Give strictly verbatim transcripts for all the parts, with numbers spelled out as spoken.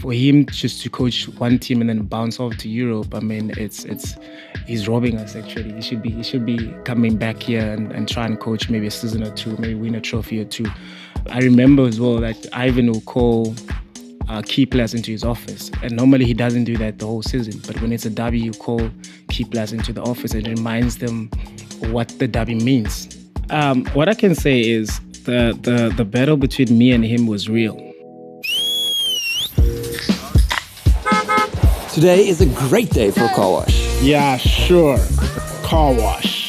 for him just to coach one team and then bounce off to Europe, I mean, it's it's he's robbing us actually. He should be he should be coming back here and, and try and coach maybe a season or two, maybe win a trophy or two. I remember as well that Ivan will call uh, key players into his office, and normally he doesn't do that the whole season. But when it's a derby, you call key players into the office and reminds them what the derby means. Um, what I can say is the the the battle between me and him was real. Today is a great day for car wash. Yeah, sure. Car wash.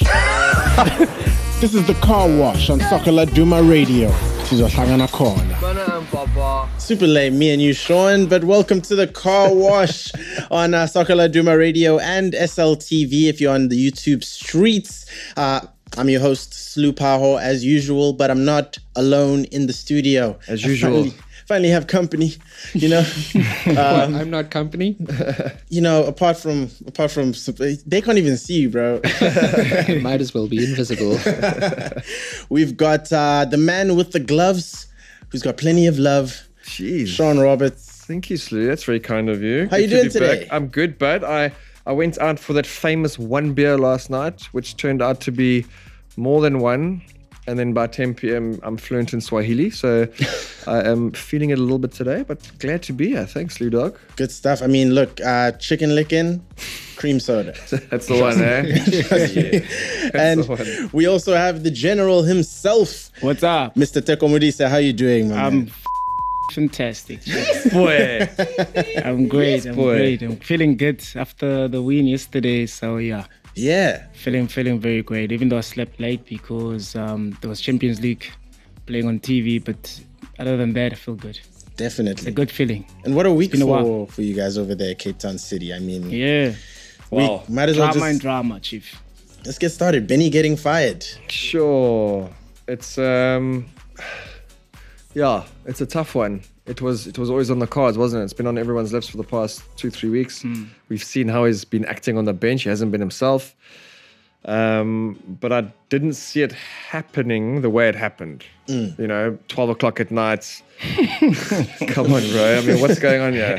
This is the car wash on Sokola Duma Radio. Sizosangana khona. Super late, me and you, Sean, but welcome to the car wash on uh, Sokola Duma Radio and S L T V if you're on the YouTube streets. Uh, I'm your host, Slu Paho, as usual, but I'm not alone in the studio. As usual. Finally, finally have company, you know. Um, I'm not company. You know, apart from apart from they can't even see you, bro. Might as well be invisible. We've got uh, the man with the gloves, who's got plenty of love. Jeez, Sean Roberts. Thank you, Slu. That's very kind of you. How you doing today? Back. I'm good, bud. I I went out for that famous one beer last night, which turned out to be more than one. And then by ten p.m, I'm fluent in Swahili. So I am feeling it a little bit today, but glad to be here. Thanks, Lou Dog. Good stuff. I mean, look, uh, chicken licking, cream soda. That's the one, eh? Yeah. And the one. We also have the general himself. What's up? Mister Teko Modise, how you doing, man? I'm f- fantastic. Boy. I'm great. I'm boy. great. I'm feeling good after the win yesterday. So yeah. Yeah. Feeling feeling very great, even though I slept late because um, there was Champions League playing on T V. But other than that, I feel good. Definitely. It's a good feeling. And what a week It's been a for, for you guys over there at Cape Town City. I mean, Yeah. Wow. we might as well Drama just... and drama, Chief. Let's get started. Benny getting fired. Sure. It's um yeah, it's a tough one. It was it was always on the cards, wasn't it? It's been on everyone's lips for the past two, three weeks. Mm. We've seen how he's been acting on the bench. He hasn't been himself. Um, but I didn't see it happening the way it happened. Mm. You know, twelve o'clock at night. Come on, bro. I mean, what's going on here?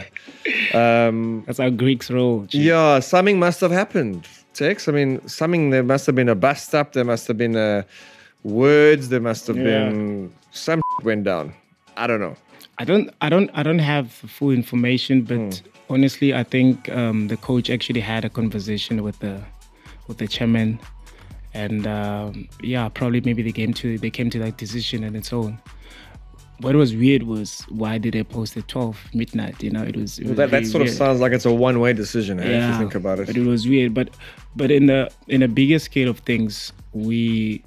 Um, That's how Greeks roll. Chief. yeah, something must have happened, Tex. I mean, something, there must have been a bust up. There must have been a words. There must have Yeah. been some went down. I don't know. I don't, I don't, I don't have full information, but Mm. honestly, I think um, the coach actually had a conversation with the, with the chairman, and um, yeah, probably maybe they came to they came to that decision and its own. What was weird was why did they post at twelve midnight? You know, it was. It was That, that very sort of weird. sounds like it's a one-way decision, eh, if you think about it. But it was weird. But but in the in a bigger scale of things, we,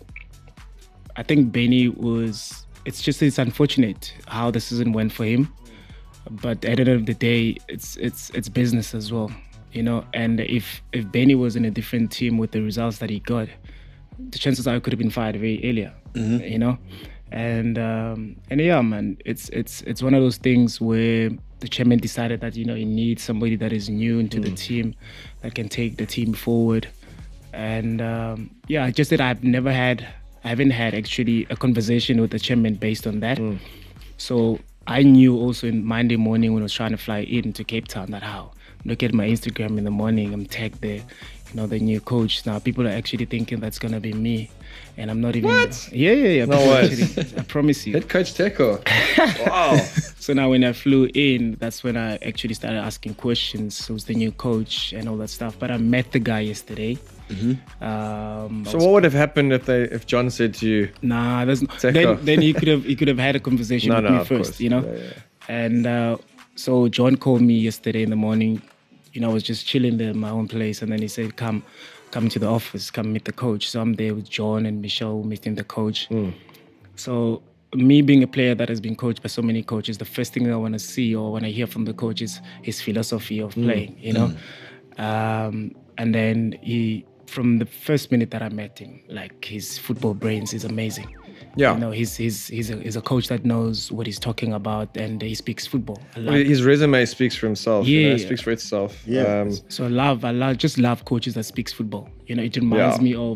I think Benny was. It's just it's unfortunate how the season went for him, but at the end of the day, it's it's it's business as well, you know. And if if Benny was in a different team with the results that he got, the chances are he could have been fired very earlier, mm-hmm. you know. And um, and yeah, man, it's it's it's one of those things where the chairman decided that you know he needs somebody that is new into mm. the team, that can take the team forward. And um, yeah, just that I've never had. I haven't had actually a conversation with the chairman based on that. Mm. So I knew also in Monday morning when I was trying to fly in to Cape Town that how look at my Instagram in the morning, I'm tagged there, you know, the new coach. Now people are actually thinking that's gonna be me, and I'm not even. What? Yeah, yeah, yeah. No way. Actually, I promise you. Head coach Teko. Wow. So now when I flew in, that's when I actually started asking questions. Who's the new coach and all that stuff. But I met the guy yesterday. Mm-hmm. Um, so what would have happened if they if John said to you, Nah, there's no, then then he could have he could have had a conversation no, with no, me of first, course. you know. Yeah, yeah. And uh, so John called me yesterday in the morning. You know, I was just chilling there in my own place, and then he said, "Come, come to the office, come meet the coach." So I'm there with John and Michelle meeting the coach. Mm. So me being a player that has been coached by so many coaches, the first thing I want to see or when I hear from the coach is his philosophy of playing. Mm. You know, mm. um, and then he. From the first minute that I met him, like his football brains is amazing. Yeah, you know, he's he's he's a, he's a coach that knows what he's talking about, and he speaks football. I well, his resume speaks for himself. Yeah, you know, it speaks for itself. Yeah. Um, so I love, I love, just love coaches that speaks football. You know, it reminds yeah. me of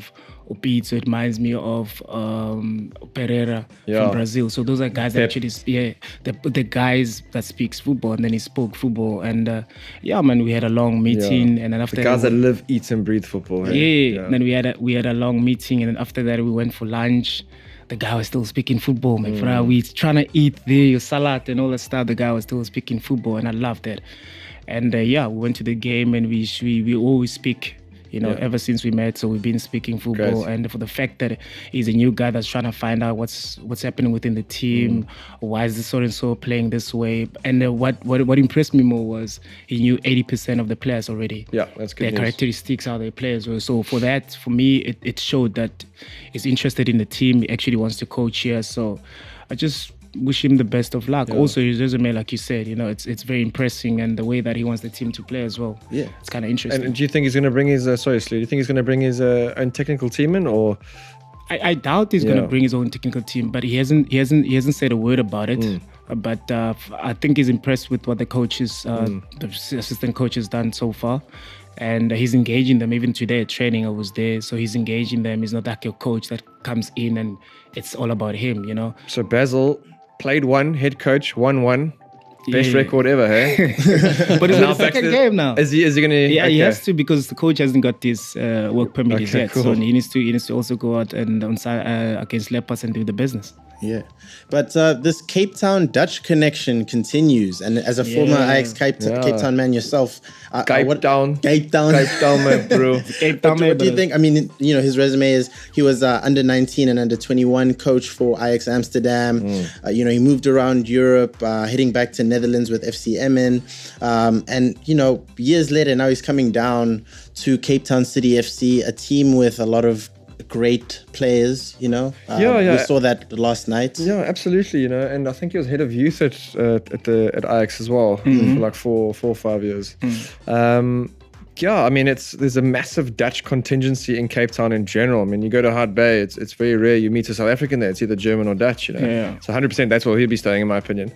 Upito, it reminds me of um, Pereira Yeah. from Brazil. So those are guys that Pep. actually, yeah, the the guys that speaks football, and then he spoke football, and uh, yeah, man, we had a long meeting, Yeah. and then after The guys that, that live, eat, and breathe football. yeah, hey? yeah. Then we had a, we had a long meeting, and then after that we went for lunch. The guy was still speaking football, man. Mm. We trying to eat the salad and all that stuff. The guy was still speaking football, and I loved that. And uh, yeah, we went to the game, and we we, we always speak. You know, Yeah. ever since we met, so we've been speaking football. Great. And for the fact that he's a new guy that's trying to find out what's what's happening within the team, mm. why is this so and so playing this way, and uh, what, what what impressed me more was he knew eighty percent of the players already. Yeah, that's good Their news. characteristics, how their players were. So for that, for me, it, it showed that he's interested in the team. He actually wants to coach here. So I just wish him the best of luck. Yeah. Also, his resume, like you said, you know, it's it's very impressive, and the way that he wants the team to play as well. Yeah. It's kind of interesting. And do you think he's going to bring his, uh, sorry, Slee, do you think he's going to bring his uh, own technical team in, or? I, I doubt he's Yeah. going to bring his own technical team, but he hasn't he hasn't he hasn't said a word about it. Mm. Uh, But uh, f- I think he's impressed with what the coaches, uh, Mm. the s- assistant coach, has done so far, and uh, he's engaging them. Even today at training, I was there, so he's engaging them. He's not like your coach that comes in and it's all about him, you know. So Basil played one, head coach, won one. Best Yeah. record ever, hey? But it's Now the back second to- game now. Is he, is he going to? Yeah, he has to, because the coach hasn't got his uh, work permit Okay, yet, cool. so he needs to he needs to also go out and on si- uh, against Leopards and do the business. Yeah, but uh, this Cape Town Dutch connection continues, and as a former Yeah. Ajax Cape, Yeah. Cape Town man yourself, uh, uh, Cape what- Town. Cape Town, Cape Town, my bro. Cape What, Town, what do you brothers. think? I mean, you know, his resume is he was uh, under nineteen and under twenty-one coach for Ajax Amsterdam. Mm. Uh, you know, he moved around Europe, uh, heading back to Netherlands with F C Emmen. Um, and, you know, years later, now he's coming down to Cape Town City F C, a team with a lot of great players, you know. Uh, Yeah, yeah. We saw that last night. Yeah, absolutely. You know, and I think he was head of youth at uh, at the at Ajax as well Mm-hmm. for like four, four or five years. Mm. Um, yeah, I mean, it's there's a massive Dutch contingency in Cape Town in general. I mean, you go to Hart Bay, it's it's very rare you meet a South African there. It's either German or Dutch. You know, Yeah. so one hundred percent that's where he'll be staying, in my opinion.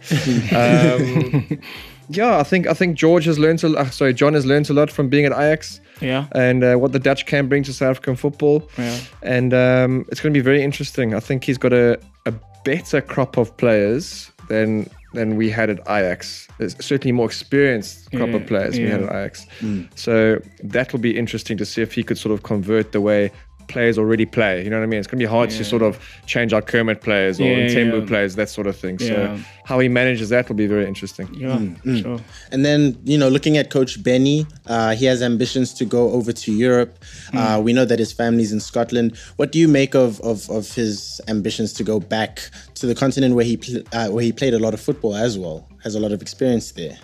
um, yeah, I think I think George has learned a uh, sorry, John has learned a lot from being at Ajax. Yeah. And uh, what the Dutch can bring to South African football. Yeah. And um, it's going to be very interesting. I think he's got a, a better crop of players than than we had at Ajax. There's certainly more experienced crop Yeah, of players we had yeah. at Ajax. So that will be interesting to see if he could sort of convert the way players already play. You know what I mean? It's going to be hard to Yeah. sort of change our Kermit players or Yeah, Ntembu yeah. players, that sort of thing. Yeah. So how he manages that will be very interesting. Yeah, sure. And then, you know, looking at Coach Benny, uh, he has ambitions to go over to Europe. Uh, we know that his family's in Scotland. What do you make of of, of his ambitions to go back to the continent where he pl- uh, where he played a lot of football as well? Has a lot of experience there.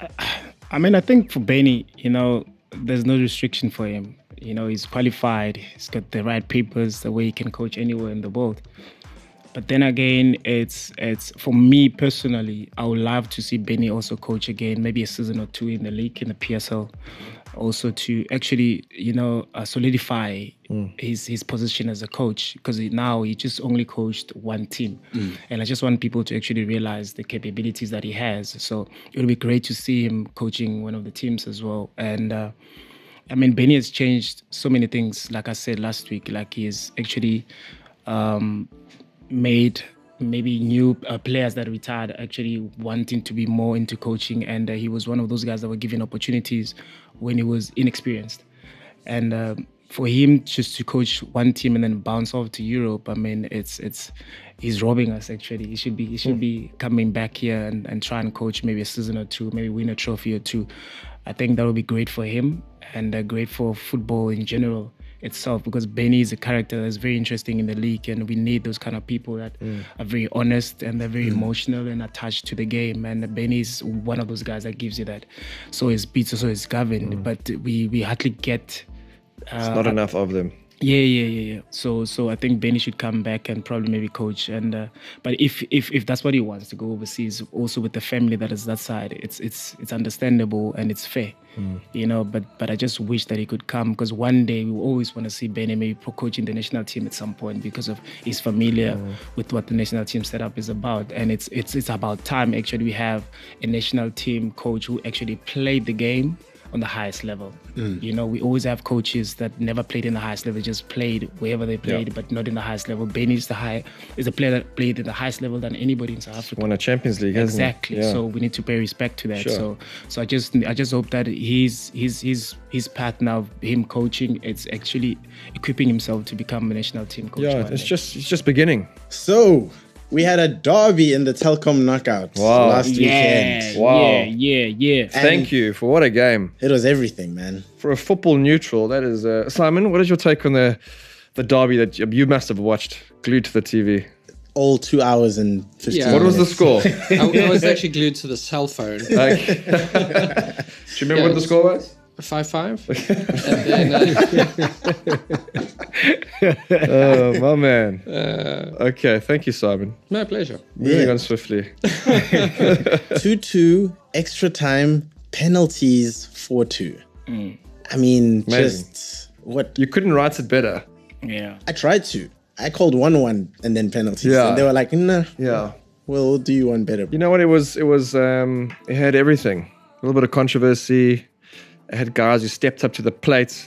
I mean, I think for Benny, you know, there's no restriction for him. You know, he's qualified. He's got the right papers, the way he can coach anywhere in the world. But then again, it's it's for me personally, I would love to see Benny also coach again, maybe a season or two in the league, in the P S L, also to actually, you know, uh, solidify his his position as a coach, because now he just only coached one team, and I just want people to actually realize the capabilities that he has. So it would be great to see him coaching one of the teams as well. And uh, I mean, Benny has changed so many things. Like I said last week, like he has actually um, made maybe new uh, players that retired actually wanting to be more into coaching, and uh, he was one of those guys that were given opportunities when he was inexperienced. And uh, for him just to coach one team and then bounce off to Europe, I mean, it's it's he's robbing us actually. He should be he should be coming back here and, and try and coach maybe a season or two, maybe win a trophy or two. I think that would be great for him and uh, great for football in general itself, because Benny is a character that's very interesting in the league, and we need those kind of people that Mm. are very honest and they're very emotional and attached to the game. And Benny is one of those guys that gives you that. So is Pizza, so is Gavin, Mm. but we we hardly get. Uh, It's not enough of them. Yeah, yeah, yeah, yeah. So, so I think Benny should come back and probably maybe coach. And uh, but if if if that's what he wants to go overseas, also with the family that is that side, it's it's it's understandable and it's fair, you know. But but I just wish that he could come, because one day we always want to see Benny maybe pro coaching the national team at some point, because of he's familiar with what the national team setup is about, and it's it's it's about time actually we have a national team coach who actually played the game on the highest level. Mm. You know, we always have coaches that never played in the highest level, just played wherever they played, yeah. but not in the highest level. Benny is the high is a player that played in the highest level than anybody in South Africa. Won a Champions League, hasn't exactly. he? Yeah. So we need to pay respect to that. Sure. So, so I just I just hope that his his his his path now, him coaching, it's actually equipping himself to become a national team coach. Yeah, it's just it's just beginning. So. We had a derby in the Telkom Knockout wow. last yeah, weekend. Wow. Yeah, yeah, yeah. And thank you for what a game. It was everything, man. For a football neutral, that is... Uh, Simon, what is your take on the the derby that you, you must have watched, glued to the T V? All two hours and fifteen Yeah. What was the minutes. score? I, I was actually glued to the cell phone. Okay. Do you remember Yeah, what the score was? Five five. And then, uh, Oh, my man. uh, Okay, thank you, Simon. my pleasure. Moving Yeah. on swiftly. two two, extra time, penalties four two. Mm. I mean, Amazing. just what... You couldn't write it better. Yeah. I tried to. I called one one and then penalties. Yeah. And they were like, nah, Yeah. well, we'll do you one better. You know what? It was, it was, um, it had everything. A little bit of controversy. It had guys who stepped up to the plate.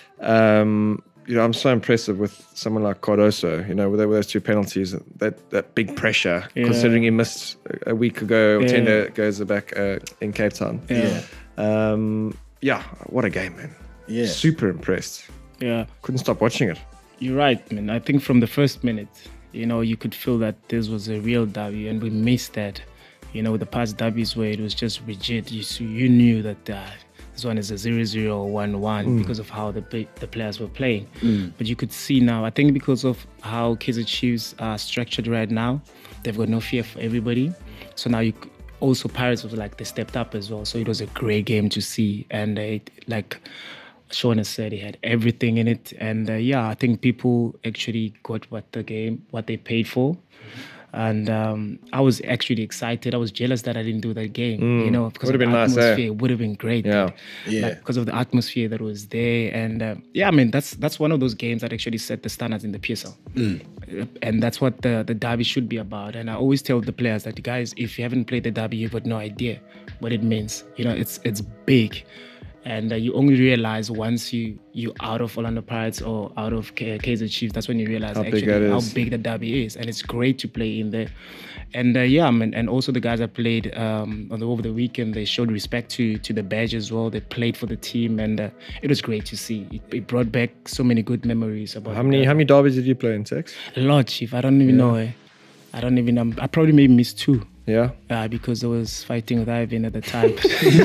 Um, you know, I'm so impressive with someone like Cardoso, you know, with those two penalties, that, that big pressure, Yeah. considering he missed a week ago or Yeah. ten days back uh, in Cape Town. Yeah. Um, yeah, what a game, man. Yeah. Super impressed. Yeah. Couldn't stop watching it. You're right, man. I think from the first minute, you know, you could feel that this was a real derby, and we missed that. You know, the past derbies where it was just rigid, you you knew that uh, this one is a zero zero or one one mm. because of how the the players were playing. Mm. But you could see now, I think because of how Kaizer Chiefs are structured right now, they've got no fear for everybody. So now you also Pirates was like they stepped up as well. So it was a great game to see, and uh, it, like Sean has said, he had everything in it. And uh, yeah, I think people actually got what the game, what they paid for. And um, I was actually excited. I was jealous that I didn't do that game, mm. you know, because of the nice, atmosphere. eh? It would have been great. Yeah. But, Yeah. like, because of the atmosphere that was there. And uh, yeah, I mean, that's that's one of those games that actually set the standards in the P S L. Mm. And that's what the, the derby should be about. And I always tell the players that, guys, if you haven't played the derby, you've got no idea what it means. You know, it's it's big. And uh, you only realize once you you out of Orlando Pirates or out of K- Kaizer Chiefs, that's when you realize how actually big how is. big the derby is. And it's great to play in there. And uh, yeah, I mean, and also the guys that played um, on the, over the weekend, they showed respect to to the badge as well. They played for the team, and uh, it was great to see. It, it brought back so many good memories about How many uh, how many derbies did you play in Tex? a lot, Chief. I don't even yeah. know. Eh? I don't even know. I probably maybe missed two. Yeah. Uh, because I was fighting with Ivan at the time.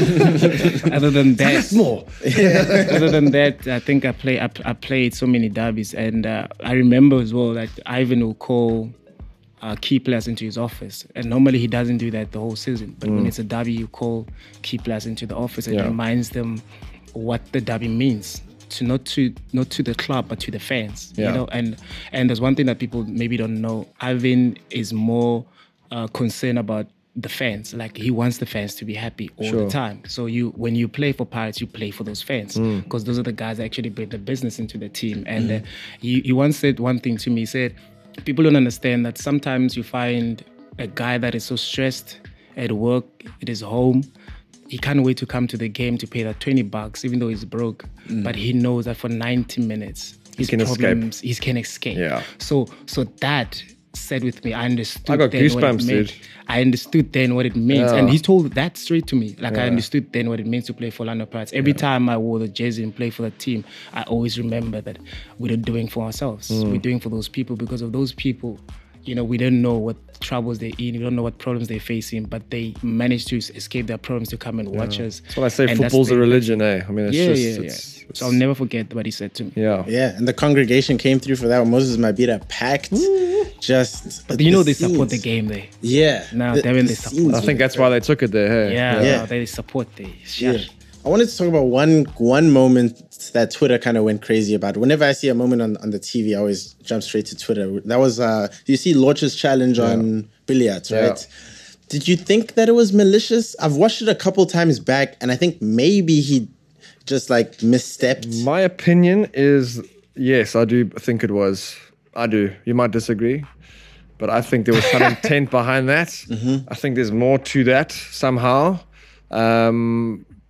Other than that, more. other than that, I think I play. I, I played so many derbies, and uh, I remember as well that Ivan will call uh, key players into his office, and normally he doesn't do that the whole season. But mm. when it's a derby, you call key players into the office and yeah. reminds them what the derby means. To not to not to the club but to the fans, yeah. you know. And and there's one thing that people maybe don't know. Ivan is more uh, concerned about the fans. Like he wants the fans to be happy all sure. the time. So you when you play for Pirates, you play for those fans because mm. those are the guys that actually bring the business into the team. And mm. uh, he, he once said one thing to me. He said, people don't understand that sometimes you find a guy that is so stressed at work, at his home. He can't wait to come to the game to pay that twenty bucks, even though he's broke. Mm. But he knows that for ninety minutes, his he can problems, escape. he can escape. Yeah. So, so that said with me, I understood. I got then what it goosebumps, meant. dude. I understood then what it means, Yeah. and he told that straight to me. Like Yeah. I understood then what it means to play for Orlando Pirates. Every Yeah. time I wore the jersey and play for the team, I always remember that we're not doing for ourselves. Mm. We're doing for those people because of those people. You know, we don't know what troubles they're in. We don't know what problems they're facing, but they manage to escape their problems to come and watch yeah. us. That's what I say. And Football's that's a the- religion, eh? I mean, it's yeah, just, yeah, it's, yeah. it's, So I'll never forget what he said to me. Yeah. Yeah, and the congregation came through for that one. Moses Mabhida packed. Just. But you know the they support the scenes. game there. Yeah. Now, the- Devin, the they support. scenes I were think that's why they took it there. Hey. Yeah, Yeah. no, they support the Yeah. I wanted to talk about one one moment that Twitter kind of went crazy about. Whenever I see a moment on, on the T V, I always jump straight to Twitter. That was, uh, do you see Lorch's challenge Yeah. on billiards, right? Yeah. Did you think that it was malicious? I've watched it a couple times back, and I think maybe he just like misstepped. My opinion is yes, I do think it was. I do. You might disagree, but I think there was some intent behind that. Mm-hmm. I think there's more to that somehow. Um,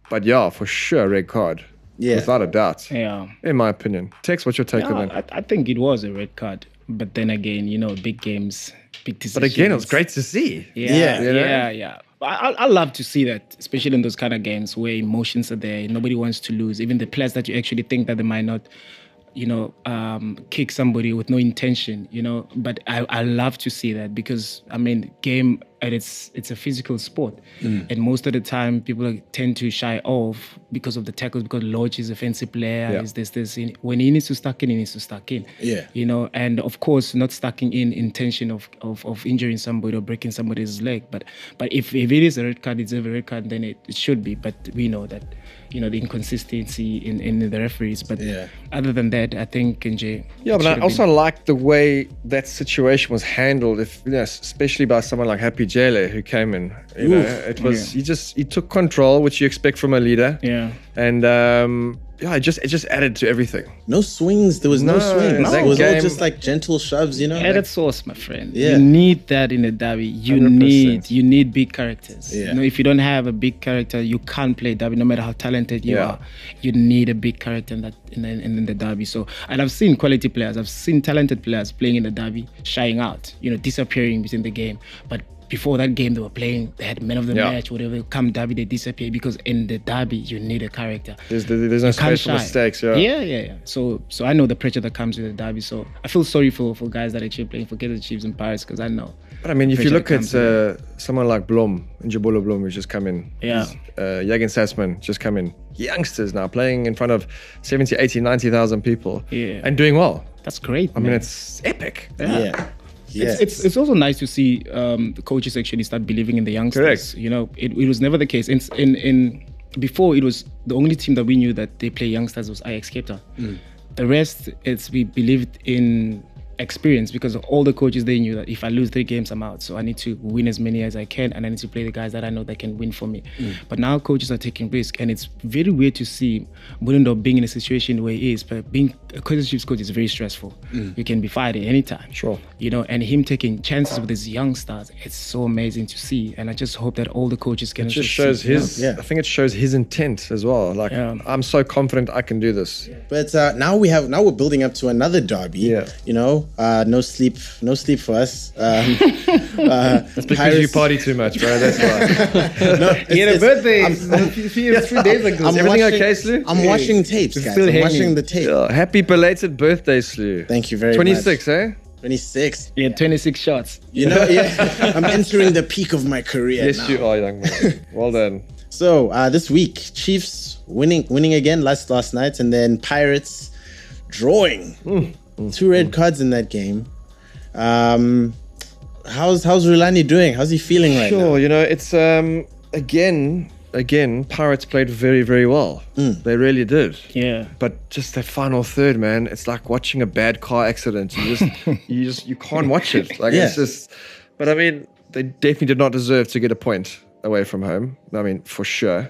but yeah, for sure, red card. Yeah. Without a doubt. Yeah. In my opinion. Tex, what's your take Yeah, on that? I, I think it was a red card. But then again, you know, big games, big decisions. But again, it was great to see. Yeah, Yeah. yeah, You know? yeah. yeah. I, I love to see that, especially in those kind of games where emotions are there. Nobody wants to lose. Even the players that you actually think that they might not, you know, um, kick somebody with no intention, you know. But I, I love to see that because, I mean, game, and it's it's a physical sport. Mm. And most of the time, people tend to shy off because of the tackles, because Lodge is a fancy player, Yeah. is this, this. When he needs to stuck in, he needs to stuck in. Yeah. You know, and of course, not stucking in intention of, of, of injuring somebody or breaking somebody's leg. But but if, if it is a red card, it's a red card, then it, it should be. But we know that, you know, the inconsistency in, in the referees. But Yeah. other than that, I think N J. Yeah, but I also like the way that situation was handled, if you know, especially by someone like Happy Jele who came in. You know, Oof. it was Yeah. he just he took control, which you expect from a leader. Yeah. And um, yeah, it just it just added to everything. No swings. There was no, No, swings. that It was all game- just like gentle shoves, you know? Added sauce, my friend. Yeah. You need that in a derby. You one hundred percent. need you need big characters. Yeah. You know, if you don't have a big character, you can't play derby. No matter how talented you Yeah. are, you need a big character in that in, the, in the derby. So, and I've seen quality players. I've seen talented players playing in the derby, shying out. You know, disappearing between the game, but. Before that game, they were playing. They had man of the Yeah. match, whatever. Come derby, they disappear because in the derby, you need a character. There's there's no You can't space for shy. mistakes. Yeah. yeah, yeah, yeah. So, so I know the pressure that comes with the derby. So I feel sorry for, for guys that are actually playing for Kaizer Chiefs and Pirates because I know. But I mean, if you pressure look that at comes with uh, someone like Blom, Njabolo Blom, who's just come in. Yeah. He's, Uh, Jürgen Sassman just come in. Youngsters now playing in front of seventy, eighty, ninety thousand people. Yeah. And doing well. That's great. I mean, it's epic. Yeah. Yeah. It's, it's it's also nice to see um, the coaches actually start believing in the youngsters. Correct. You know, it, it was never the case. In, in in before, it was the only team that we knew that they play youngsters was Ajax Cape Town. The rest, it's we believed in experience because all the coaches, they knew that if I lose three games, I'm out. So I need to win as many as I can, and I need to play the guys that I know that can win for me. But now coaches are taking risk, and it's very weird to see Mulindor being in a situation where he is. But being a Kaizer Chiefs coach is very stressful. You can be fired at any time. Sure. You know, and him taking chances with his young stars, it's so amazing to see. And I just hope that all the coaches can It just also shows see- his, Yeah. I think it shows his intent as well. Like, Yeah. I'm so confident I can do this. But uh, now we have now we're building up to another derby. Yeah. You know, uh, no sleep, no sleep for us. Um, uh, It's because you party too much, bro. That's why. No, He had a it's- birthday I'm- three days ago. I'm Everything watching, okay, Slu? I'm watching tapes, guys. still I'm hanging. watching the tape. Yeah, happy belated birthday, Slew. Thank you very twenty-six, much. eh? twenty-six. Yeah, twenty-six shots. You know, yeah, I'm entering the peak of my career Yes, now. you are, young man. Well done. So uh, this week, Chiefs winning, winning again last last night, and then Pirates drawing. Two red cards in that game. Um, how's how's Rulani doing? How's he feeling right now? Sure, you know, it's um again, again, Pirates played very, very well. They really did. Yeah. But just that final third, man, it's like watching a bad car accident. You just, you just, you can't watch it. Like Yeah. it's just. But I mean, they definitely did not deserve to get a point away from home. I mean, for sure.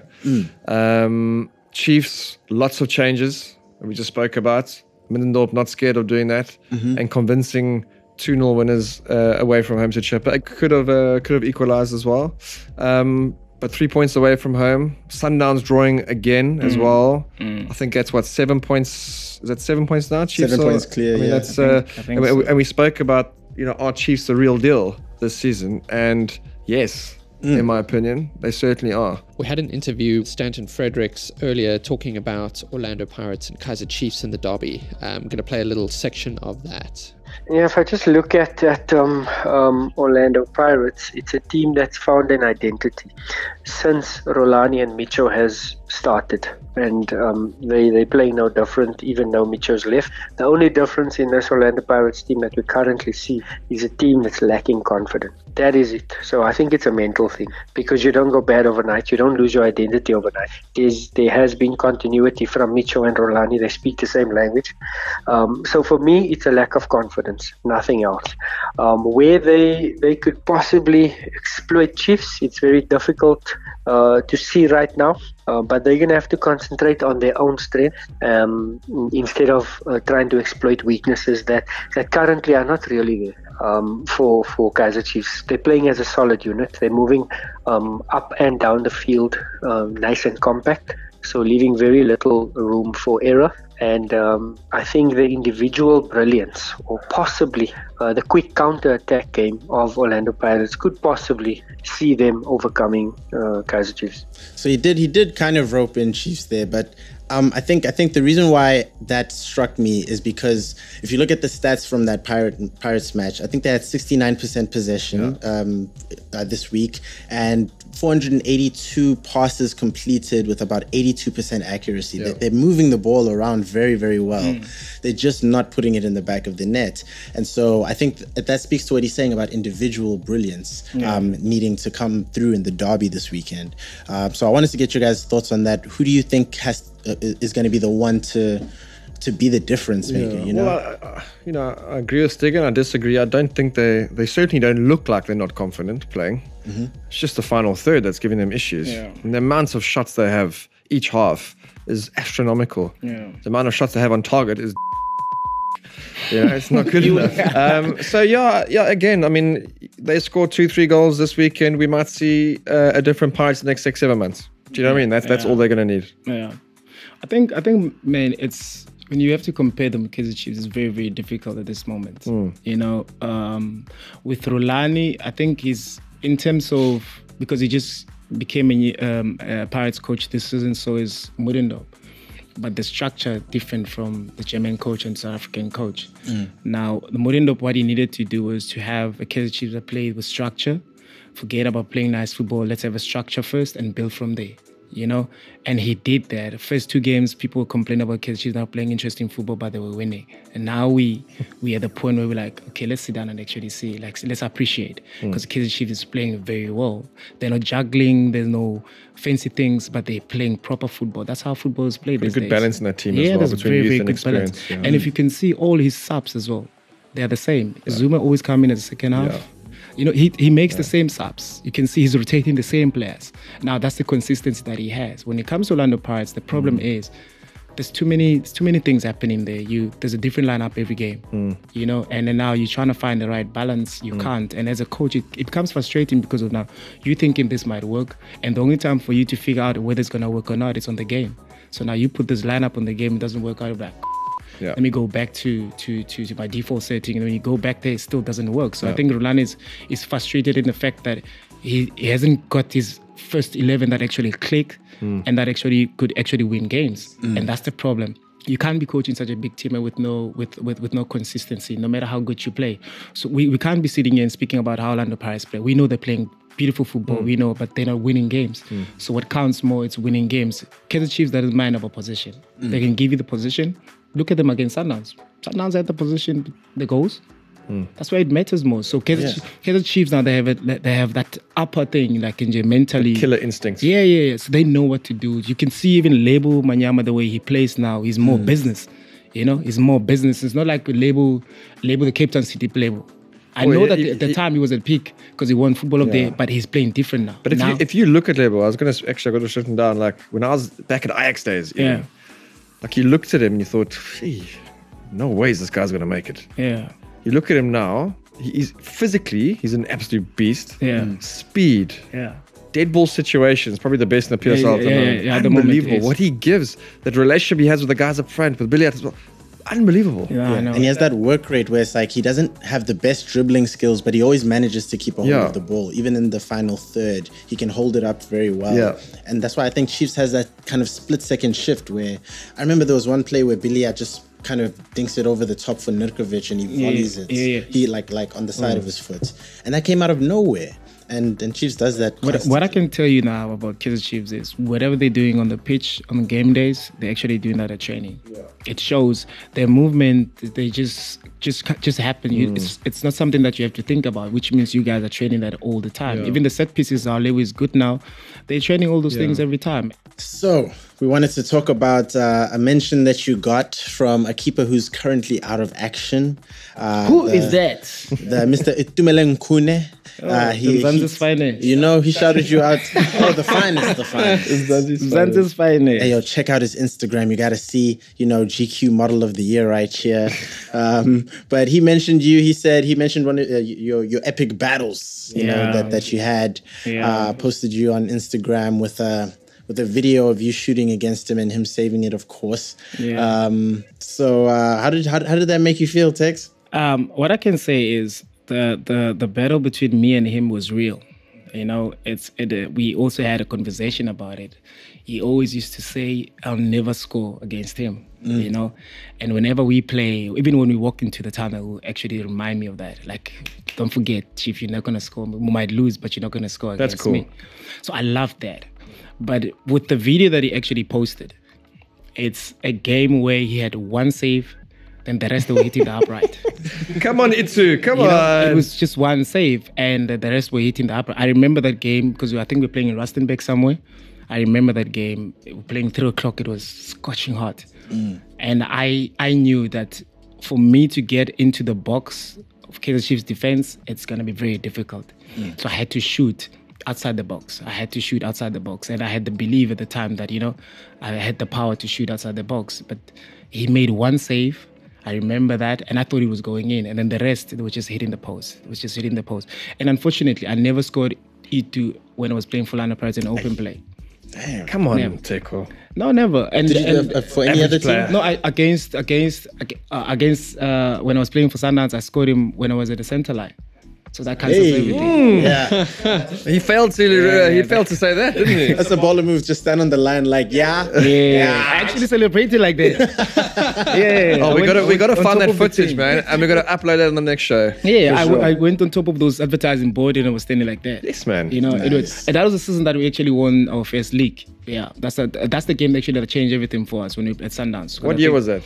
Um, Chiefs, lots of changes that we just spoke about. Middendorp not scared of doing that and convincing two nil winners uh, away from home to Chipper. It could have uh, could have equalised as well. Um, but three points away from home. Sundowns drawing again as well. I think that's what, seven points. Is that seven points now? Chiefs Seven are- points clear, I mean, yeah. that's I uh, think- I think and, we, so. and we spoke about, you know, are Chiefs the real deal this season? And yes, in my opinion, they certainly are. We had an interview with Stanton Fredericks earlier talking about Orlando Pirates and Kaizer Chiefs in the derby. I'm going to play a little section of that. Yeah, if I just look at at um, um, Orlando Pirates, it's a team that's found an identity since Rolani and Micho has started, and um, they they play no different. Even though Micho's left, the only difference in this Orlando Pirates team that we currently see is a team that's lacking confidence. That is it. So I think it's a mental thing because you don't go bad overnight. You don't lose your identity overnight. There's, there has been continuity from Micho and Rolani. They speak the same language. Um, so for me, it's a lack of confidence, nothing else. Um, where they they could possibly exploit Chiefs, it's very difficult uh, to see right now. uh, but they're going to have to concentrate on their own strength um, instead of uh, trying to exploit weaknesses that, that currently are not really there. Um, for for Kaizer Chiefs, they're playing as a solid unit. They're moving um, up and down the field, um, nice and compact, so leaving very little room for error. And um, I think the individual brilliance, or possibly uh, the quick counter-attack game of Orlando Pirates, could possibly see them overcoming uh, Kaizer Chiefs. So he did, he did kind of rope in Chiefs there, but um, I think I think the reason why that struck me is because if you look at the stats from that Pirate Pirates match, I think they had sixty-nine percent possession yeah. um, uh, this week and four hundred eighty-two passes completed with about eighty-two percent accuracy. Yeah. They're, they're moving the ball around very, very well. Mm. They're just not putting it in the back of the net. And so I think that, that speaks to what he's saying about individual brilliance yeah. um, needing to come through in the derby this weekend. Uh, so I wanted to get your guys' thoughts on that. Who do you think has uh, is going to be the one to to be the difference maker? Yeah. You know, well, I, I, you know, I agree with Stigan. I disagree. I don't think they they certainly don't look like they're not confident playing. Mm-hmm. It's just the final third that's giving them issues. Yeah. And the amounts of shots they have each half is astronomical. Yeah. The amount of shots they have on target is, you know, it's not good enough. Um, so yeah, yeah. Again, I mean, they scored two, three goals this weekend. We might see uh, a different Pirates the next six, seven months. Do you know what I mean? That's that's yeah. all they're gonna need. Yeah, I think I think man, it's when you have to compare them with Kaizer Chiefs, it's very very difficult at this moment. Mm. You know, um, with Rulani, I think he's in terms of because he just became a, um, a Pirates coach this season, so is Murindop. But the structure different from the German coach and South African coach. Mm. Now, the Murindop, what he needed to do was to have a Kaizer Chiefs that played with structure. Forget about playing nice football. Let's have a structure first and build from there. You know, and he did that. The first two games, people complained about Kaizer Chiefs not playing interesting football, but they were winning. And now we we at the point where we're like, okay, let's sit down and actually see, like, let's appreciate, because mm. Kaizer Chiefs is playing very well. They're not juggling. There's no fancy things, but they're playing proper football. That's how football is played. There's a good days. balance in that team yeah, as well there's between very, youth very and good experience. Balance. Yeah. And if you can see all his subs as well, they're the same. Yeah. Zuma always come in at the second half. Yeah. You know, he he makes yeah. the same subs. You can see he's rotating the same players. Now, that's the consistency that he has. When it comes to Orlando Pirates, the problem mm. is there's too many there's too many things happening there. You There's a different lineup every game, mm. you know, and then now you're trying to find the right balance. You mm. can't. And as a coach, it, it becomes frustrating because of now you thinking this might work, and the only time for you to figure out whether it's going to work or not is on the game. So now you put this lineup on the game, it doesn't work out of that. Yeah. Let me go back to, to, to, to my default setting. And when you go back there, it still doesn't work. So yeah. I think Roland is, is frustrated in the fact that he, he hasn't got his first eleven that actually click mm. and that actually could actually win games. Mm. And that's the problem. You can't be coaching such a big team with no with, with, with no consistency, no matter how good you play. So we, we can't be sitting here and speaking about how Orlando Pirates play. We know they're playing beautiful football, mm. we know, but they're not winning games. Mm. So what counts more is winning games. Kaizer Chiefs doesn't mind about position. Mm. They can give you the position. Look at them against Sundowns. Sundowns had the position, the goals. Mm. That's why it matters most. So Kaizer, yeah. Kaizer Chiefs now, they have it, they have that upper thing, like in mentally. The killer instincts. Yeah, yeah, yeah. So they know what to do. You can see even Label Manyama, the way he plays now, he's more mm. business. You know, he's more business. It's not like Label, Label the Cape Town City Label. I oh, know yeah, that he, at the he, time he was at peak because he won Football of the Year, but he's playing different now. But if now, you if you look at Label, I was going to actually I got to written down like when I was back at Ajax days. Yeah. Know, like you looked at him and you thought, gee, no ways this guy's going to make it. Yeah. You look at him now, he's physically, he's an absolute beast. Yeah. Speed. Yeah. Dead ball situations, probably the best in the P S L. Yeah, yeah, yeah, yeah, unbelievable. Moment, what he gives, that relationship he has with the guys up front, with Billy as well. Unbelievable. Yeah, yeah. I know. And he has that work rate where it's like he doesn't have the best dribbling skills, but he always manages to keep a hold yeah. of the ball. Even in the final third, he can hold it up very well. Yeah. And that's why I think Chiefs has that kind of split second shift where I remember there was one play where Billy just kind of dinks it over the top for Nurkovic and he volleys yeah, it. Yeah, yeah. He like like on the side mm. of his foot. And that came out of nowhere. And and Chiefs does that. What, what I can tell you now about Kaizer Chiefs is whatever they're doing on the pitch on game days, they're actually doing that at training. Yeah. It shows their movement. They just just just happen. You, mm. it's it's not something that you have to think about, which means you guys are training that all the time. Yeah. Even the set pieces are always good now. They're training all those yeah. things every time. So we wanted to talk about uh, a mention that you got from a keeper who's currently out of action. Uh, Who the, is that? The Mister Itumeleng Khune. Uh, he, Mzansi's he- finest. You know, he shouted you out. Oh, the finest, the finest. Mzansi's finest. Hey, yo, check out his Instagram. You got to see, you know, G Q Model of the Year right here. Um, but he mentioned you. He said he mentioned one of uh, your your epic battles, you know, Yeah. that, that you had. Yeah. Uh, posted you on Instagram with a with a video of you shooting against him and him saving it, of course. Yeah. Um, so uh, how did how, how did that make you feel, Tex? Um, what I can say is the, the the battle between me and him was real. You know, it's it, uh, we also had a conversation about it. He always used to say, "I'll never score against him." You know, and whenever we play, even when we walk into the tunnel, will actually remind me of that. Like, don't forget, Chief, you're not gonna score. We might lose, but you're not gonna score That's against cool. me. So I love that. But with the video that he actually posted, it's a game where he had one save, then the rest were hitting the upright. Come on, Itsu. Come You know, on. it was just one save, and the rest were hitting the upright. I remember that game because I think we were playing in Rustenburg somewhere. I remember that game. We were playing three o'clock. It was scorching hot, and I I knew that for me to get into the box of Kaizer Chiefs defense, it's gonna be very difficult. So I had to shoot outside the box. I had to shoot outside the box, and I had the belief at the time that you know I had the power to shoot outside the box. But he made one save. I remember that, and I thought he was going in, and then the rest it was just hitting the post. It was just hitting the post, and unfortunately, I never scored E two when I was playing for Orlando Pirates in open play. Damn. Come on, Yeah. Teko. No, never. And, Did you, and uh, for any average other player. team? no, I against against uh, against uh, when I was playing for Sundowns, I scored him when I was at the center line. So that cancels Hey. everything. Yeah, He failed to. uh, he failed to say that, didn't he? that's a baller move. Just stand on the line like, yeah, Yeah, I actually celebrated like that. Yeah. Oh, I we went- got to I we went got to on find top that of the footage, team. man, and we got to upload it on the next show. Yeah, For I, sure. I went on top of those advertising board and I was standing like that. Yes, man. You know, it was, Nice. and that was the season that we actually won our first league. Yeah, that's a, that's the game actually that changed everything for us when we at Sundowns. What I year think- was that?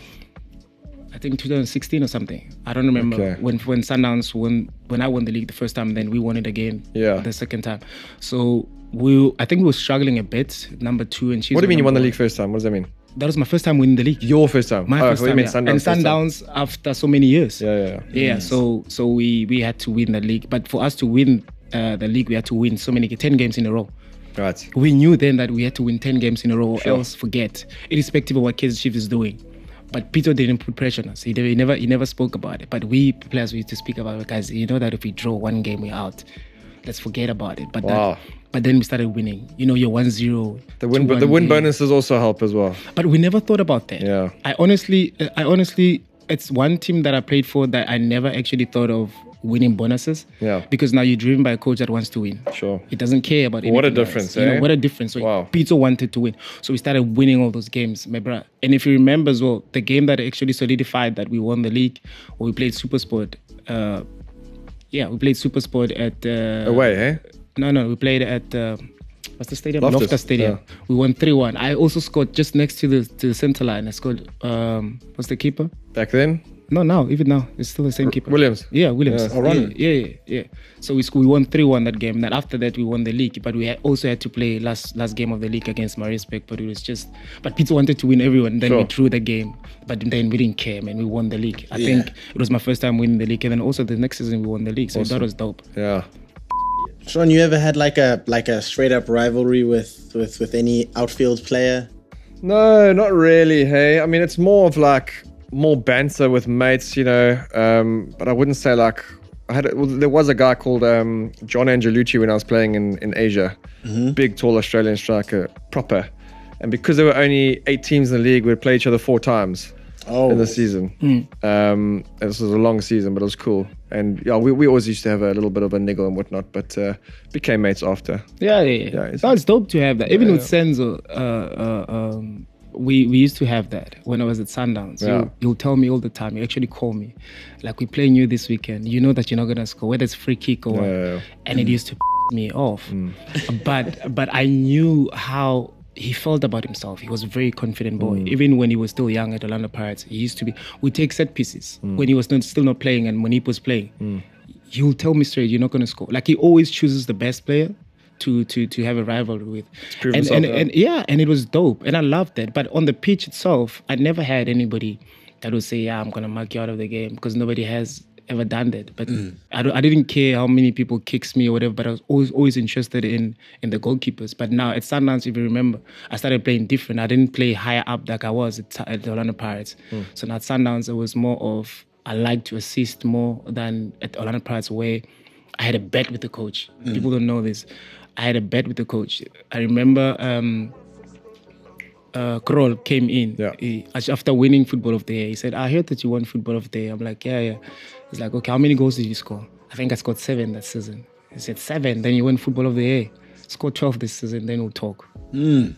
I think twenty sixteen or something. I don't remember Okay. when when Sundowns won when I won the league the first time. Then we won it again. Yeah. The second time. So we I think we were struggling a bit. Number two and Chiefs. What do you were mean you won the number league first time? What does that mean? one. That was my first time winning the league. Your first time. My oh, first what do time, you mean yeah. Sundowns and first time? Sundowns after so many years. Yeah, yeah, yeah. Yeah, so so we we had to win the league, but for us to win uh, the league, we had to win so many ten games in a row. Right. We knew then that we had to win ten games in a row, or else forget, irrespective of what Kaizer Chiefs is doing. But Peter didn't put pressure on us. He, he never he never spoke about it. But we players we used to speak about it, guys. You know that if we draw one game, we're out. Let's forget about it. But Wow. that, but then we started winning. You know, you're one zero. The win, but the win bonuses also help as well. But we never thought about that. Yeah. I honestly, I honestly, it's one team that I played for that I never actually thought of winning bonuses. Yeah. Because now you're driven by a coach that wants to win. Sure. He doesn't care about What a anything else. difference, You eh? know, what a difference. So Wow. Peter wanted to win. So we started winning all those games, my brother. And if you remember as well, the game that actually solidified that we won the league, or we played Supersport. Uh, yeah, we played Supersport at uh, Away, eh? No, no, we played at uh, what's the stadium? Loftus, Loftus Stadium. yeah. We won three one. I also scored just next to the to the center line. I scored. Um, what's the keeper? Back then? No, now even now it's still the same keeper. Williams? Yeah, Williams. Yeah. Oh, Ronald. Yeah, yeah, yeah, yeah. So we sc- we won three one that game. Then after that we won the league, but we had also had to play last last game of the league against Maritzburg. But it was just, but Peter wanted to win everyone. Then we Sure. drew the game, but then we didn't care, man. We won the league. I Yeah. think it was my first time winning the league, and then also the next season we won the league. So that was dope. Yeah. Sean, you ever had like a like a straight up rivalry with with with any outfield player? No, not really. Hey, I mean, it's more of like more banter with mates, you know. Um, but I wouldn't say like I had. A, well, there was a guy called um, John Angelucci when I was playing in in Asia. Big, tall Australian striker, proper. And because there were only eight teams in the league, we'd play each other four times Oh, in the season. Um, and this was a long season, but it was cool. And yeah, we, we always used to have a little bit of a niggle and whatnot, but uh, became mates after. Yeah, yeah, yeah. Yeah, it's- No, it's dope to have that. Even Yeah, with Senzo, uh, uh, um, we we used to have that when I was at Sundowns. Yeah. You'll, you'll tell me all the time. You actually call me, like we're playing you this weekend. You know that you're not gonna score, whether it's free kick or what. Yeah, yeah, yeah. And it used to me off. But but I knew how he felt about himself. He was a very confident boy. Even when he was still young at Orlando Pirates, he used to be. We take set pieces when he was not, still not playing, and when he was playing, he will tell me straight, "You're not gonna score." Like he always chooses the best player to to to have a rivalry with. prove And, himself, and, yeah. and yeah, and it was dope, and I loved that. But on the pitch itself, I never had anybody that would say, "Yeah, I'm gonna mark you out of the game," because nobody has ever done that. But I, don't, I didn't care how many people kicks me or whatever, but I was always always interested in in the goalkeepers. But now at Sundowns, if you remember, I started playing different. I didn't play higher up like I was at, at the Orlando Pirates. Mm. So now at Sundowns, it was more of, I like to assist more than at Orlando Pirates, where I had a bet with the coach. Mm. People don't know this. I had a bet with the coach. I remember um, uh, Krol came in yeah. he, after winning Football of the Year. He said, I heard that you won Football of the Year. I'm like, yeah, yeah. He's like, okay, how many goals did you score? I think I scored seven that season. He said, seven? Then you win Football of the Year. Scored twelve this season, then we'll talk. Mm.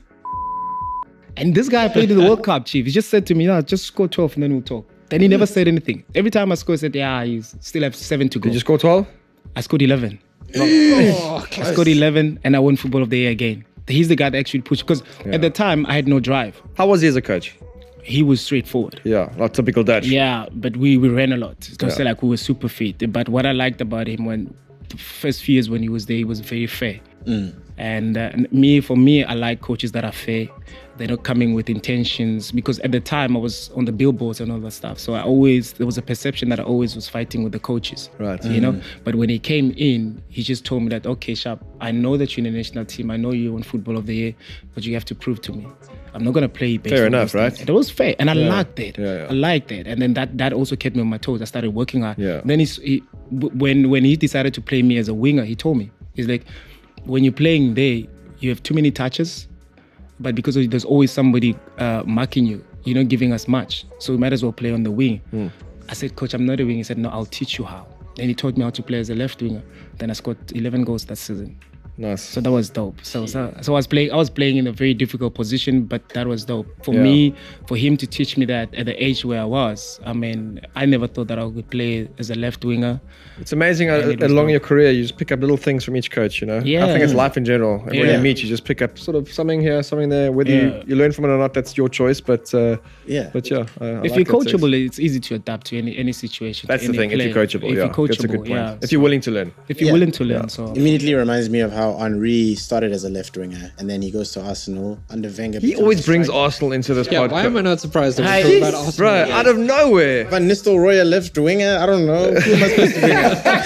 And this guy played in the World Cup, Chief. He just said to me, no, just score twelve and then we'll talk. Then he never said anything. Every time I scored, he said, yeah, you still have seven to go. Did you score twelve? I scored eleven. Oh, I scored eleven and I won Football of the Year again. He's the guy that actually pushed, because Yeah. at the time I had no drive. How was he as a coach? He was straightforward. Yeah, not typical Dutch. Yeah, but we, we ran a lot. It was Yeah. like we were super fit. But what I liked about him, when the first few years when he was there, he was very fair. Mm. And uh, me, for me, I like coaches that are fair. They're not coming with intentions, because at the time I was on the billboards and all that stuff. So I always, there was a perception that I always was fighting with the coaches. Right. You know, but when he came in, he just told me that, okay, Sharp, I know that you're in the national team. I know you won Football of the Year, but you have to prove to me. I'm not going to play based Fair on enough, those right? things. And it was fair. And I Yeah. liked it. Yeah, yeah. I liked it. And then that, that also kept me on my toes. I started working hard. Yeah. Then he's, he, when, when he decided to play me as a winger, he told me, he's like, when you're playing there, you have too many touches, but because there's always somebody uh, marking you, you're not giving us much. So we might as well play on the wing. Mm. I said, Coach, I'm not a wing. He said, no, I'll teach you how. Then he taught me how to play as a left winger. Then I scored eleven goals that season. Nice. So that was dope. So, so so I was playing I was playing in a very difficult position, but that was dope. For Yeah. me, for him to teach me that at the age where I was, I mean, I never thought that I would play as a left winger. It's amazing uh, And it was along dope. your career, you just pick up little things from each coach, you know? Yeah. I think it's life in general. And when Yeah. you meet, you just pick up sort of something here, something there. Whether Yeah. you, you learn from it or not, that's your choice. But uh, Yeah. but yeah. I, I If like you're that coachable, sex. it's easy to adapt to any any situation. That's to the any thing. If you're player. coachable, if yeah. you're coachable, That's a good point. yeah. If you're willing to learn. If you're Yeah. willing to learn, Yeah. so Immediately reminds me of how Henry started as a left winger and then he goes to Arsenal under Wenger. He becomes always a brings striker. Arsenal into this Yeah, podcast. why am I not surprised that Hi. we talk about Arsenal? Right, out of nowhere. Van Nistelrooy a left winger? I don't know. Who am I supposed to bring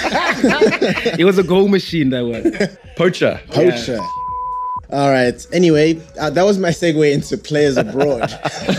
up? it was a goal machine that was. Poacher. Poacher. All right. Anyway, uh, that was my segue into players abroad.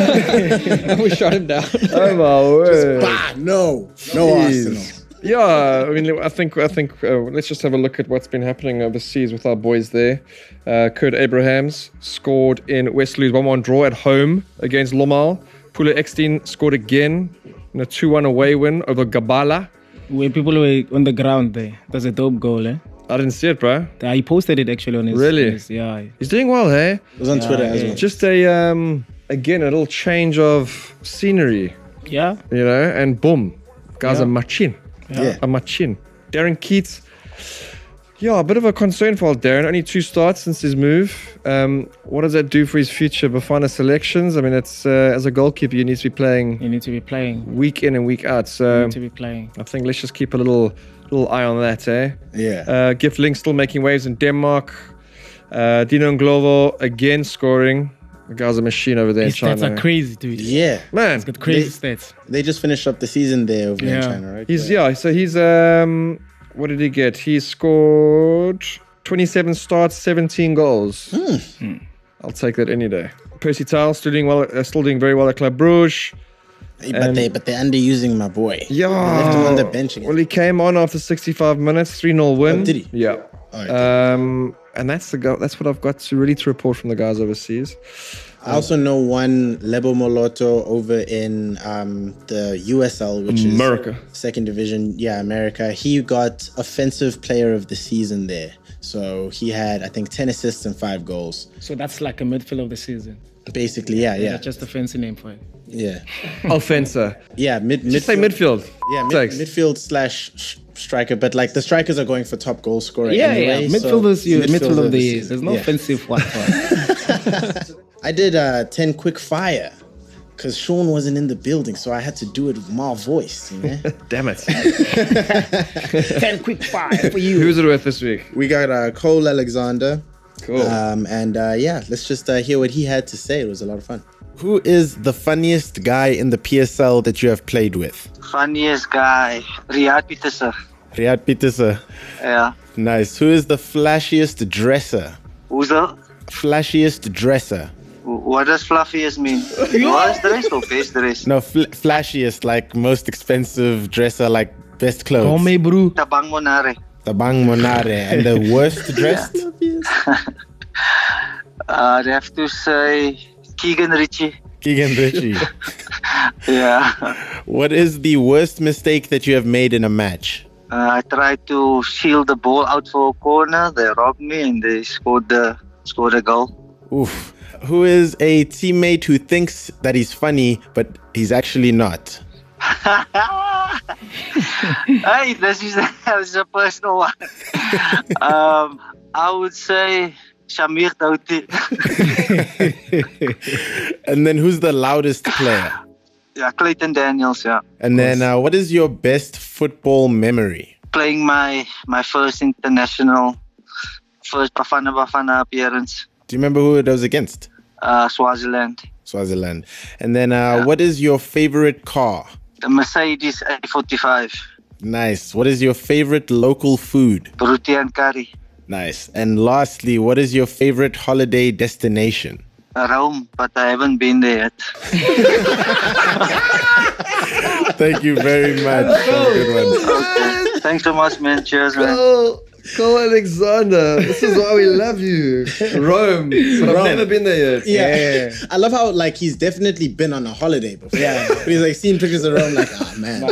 We shot him down. Oh my word. Bah, no, no Jeez. Arsenal. Yeah, I mean, I think I think uh, let's just have a look at what's been happening overseas with our boys there. Uh, Kurt Abrahams scored in Westerlo's one one draw at home against Lomal. Pule Ekstein scored again in a two one away win over Gabala. When people were on the ground there, that's a dope goal, eh? I didn't see it, bro. Uh, He posted it actually on his. Really? on his- yeah. He's doing well, hey? It was on Twitter as yeah. well. Just a um, again a little change of scenery, Yeah. you know, and boom, guys Yeah. are machine. Yeah. A machin. Darren Keats. Yeah, a bit of a concern for old Darren. Only two starts since his move. Um, what does that do for his future Bafana selections? I mean, it's uh, as a goalkeeper, you need to be playing You need to be playing. week in and week out. You So need to be playing. I think let's just keep a little little eye on that, eh? Yeah. Uh, Gift Link still making waves in Denmark. Uh, Dino Nglovo again scoring. The guy's a machine over there His in China. stats are crazy, dude. yeah. Man, He's got crazy They- stats. They just finished up the season there over in Yeah. China, right? he's yeah. So he's um, what did he get? He scored twenty-seven starts, seventeen goals. I'll take that any day. Percy Tau still doing well. Uh, still doing very well at Club Brugge. Hey, but they but they're underusing my boy. Yeah. They left him on the bench again. Well, he came on after sixty-five minutes, three nil win. Oh, did he? Yeah. Oh, okay. Um, and that's the go- that's what I've got to really to report from the guys overseas. I also know one Lebo Moloto over in um, the U S L, which is America. second division. Yeah, America. He got offensive player of the season there. So he had, I think, ten assists and five goals. So that's like a midfield of the season. Basically, yeah, yeah, That's just a fancy name for it. yeah, Offensive. yeah. Mid, Just say midfield. Yeah, mid, Thanks. midfield slash sh- striker. But like the strikers are going for top goal scorer. Yeah, anyway, yeah. so Midfielders, you midfield midfield of the season. year. There's no Yeah. offensive one for it. I did uh, ten quick fire because Sean wasn't in the building, so I had to do it with my voice. You know? Damn it. Ten quick fire for you. Who's it with this week? We got uh, Cole Alexander, Cool. Um, and uh, yeah, let's just uh, hear what he had to say. It was a lot of fun. Who is the funniest guy in the P S L that you have played with? Funniest guy, Riyad Petersen. Riyad Petersen. Yeah. Nice. Who is the flashiest dresser? Who's the? Flashiest dresser. What does fluffiest mean? Worst dressed or best dressed? No, fl- flashiest, like most expensive dresser, like best clothes. Home bro. Tabang Monare. Tabang Monare. And the worst dressed? uh, I'd have to say Keegan Ritchie. Keegan Ritchie. Yeah. What is the worst mistake that you have made in a match? Uh, I tried to shield the ball out for a corner. They robbed me and they scored the scored a goal. Oof. Who is a teammate who thinks that he's funny, but he's actually not? Hey, this is, this is a personal one. um, I would say Shamir Douti. And then who's the loudest player? Yeah, Clayton Daniels, yeah. And then uh, what is your best football memory? Playing my, my first international, first Bafana Bafana appearance. Do you remember who it was against? Uh, Swaziland. Swaziland. And then uh, Yeah. what is your favorite car? The Mercedes A forty-five. Nice. What is your favorite local food? Roti and curry. Nice. And lastly, what is your favorite holiday destination? Rome, but I haven't been there yet. Thank you very much. Have a good one. Okay. Thanks so much, man. Cheers, man. Cole, Cole Alexander. This is why we love you. Rome. But I've Rome. never been there yet. Yeah. I love how like he's definitely been on a holiday before. Yeah. But he's like seen pictures of Rome like, oh man,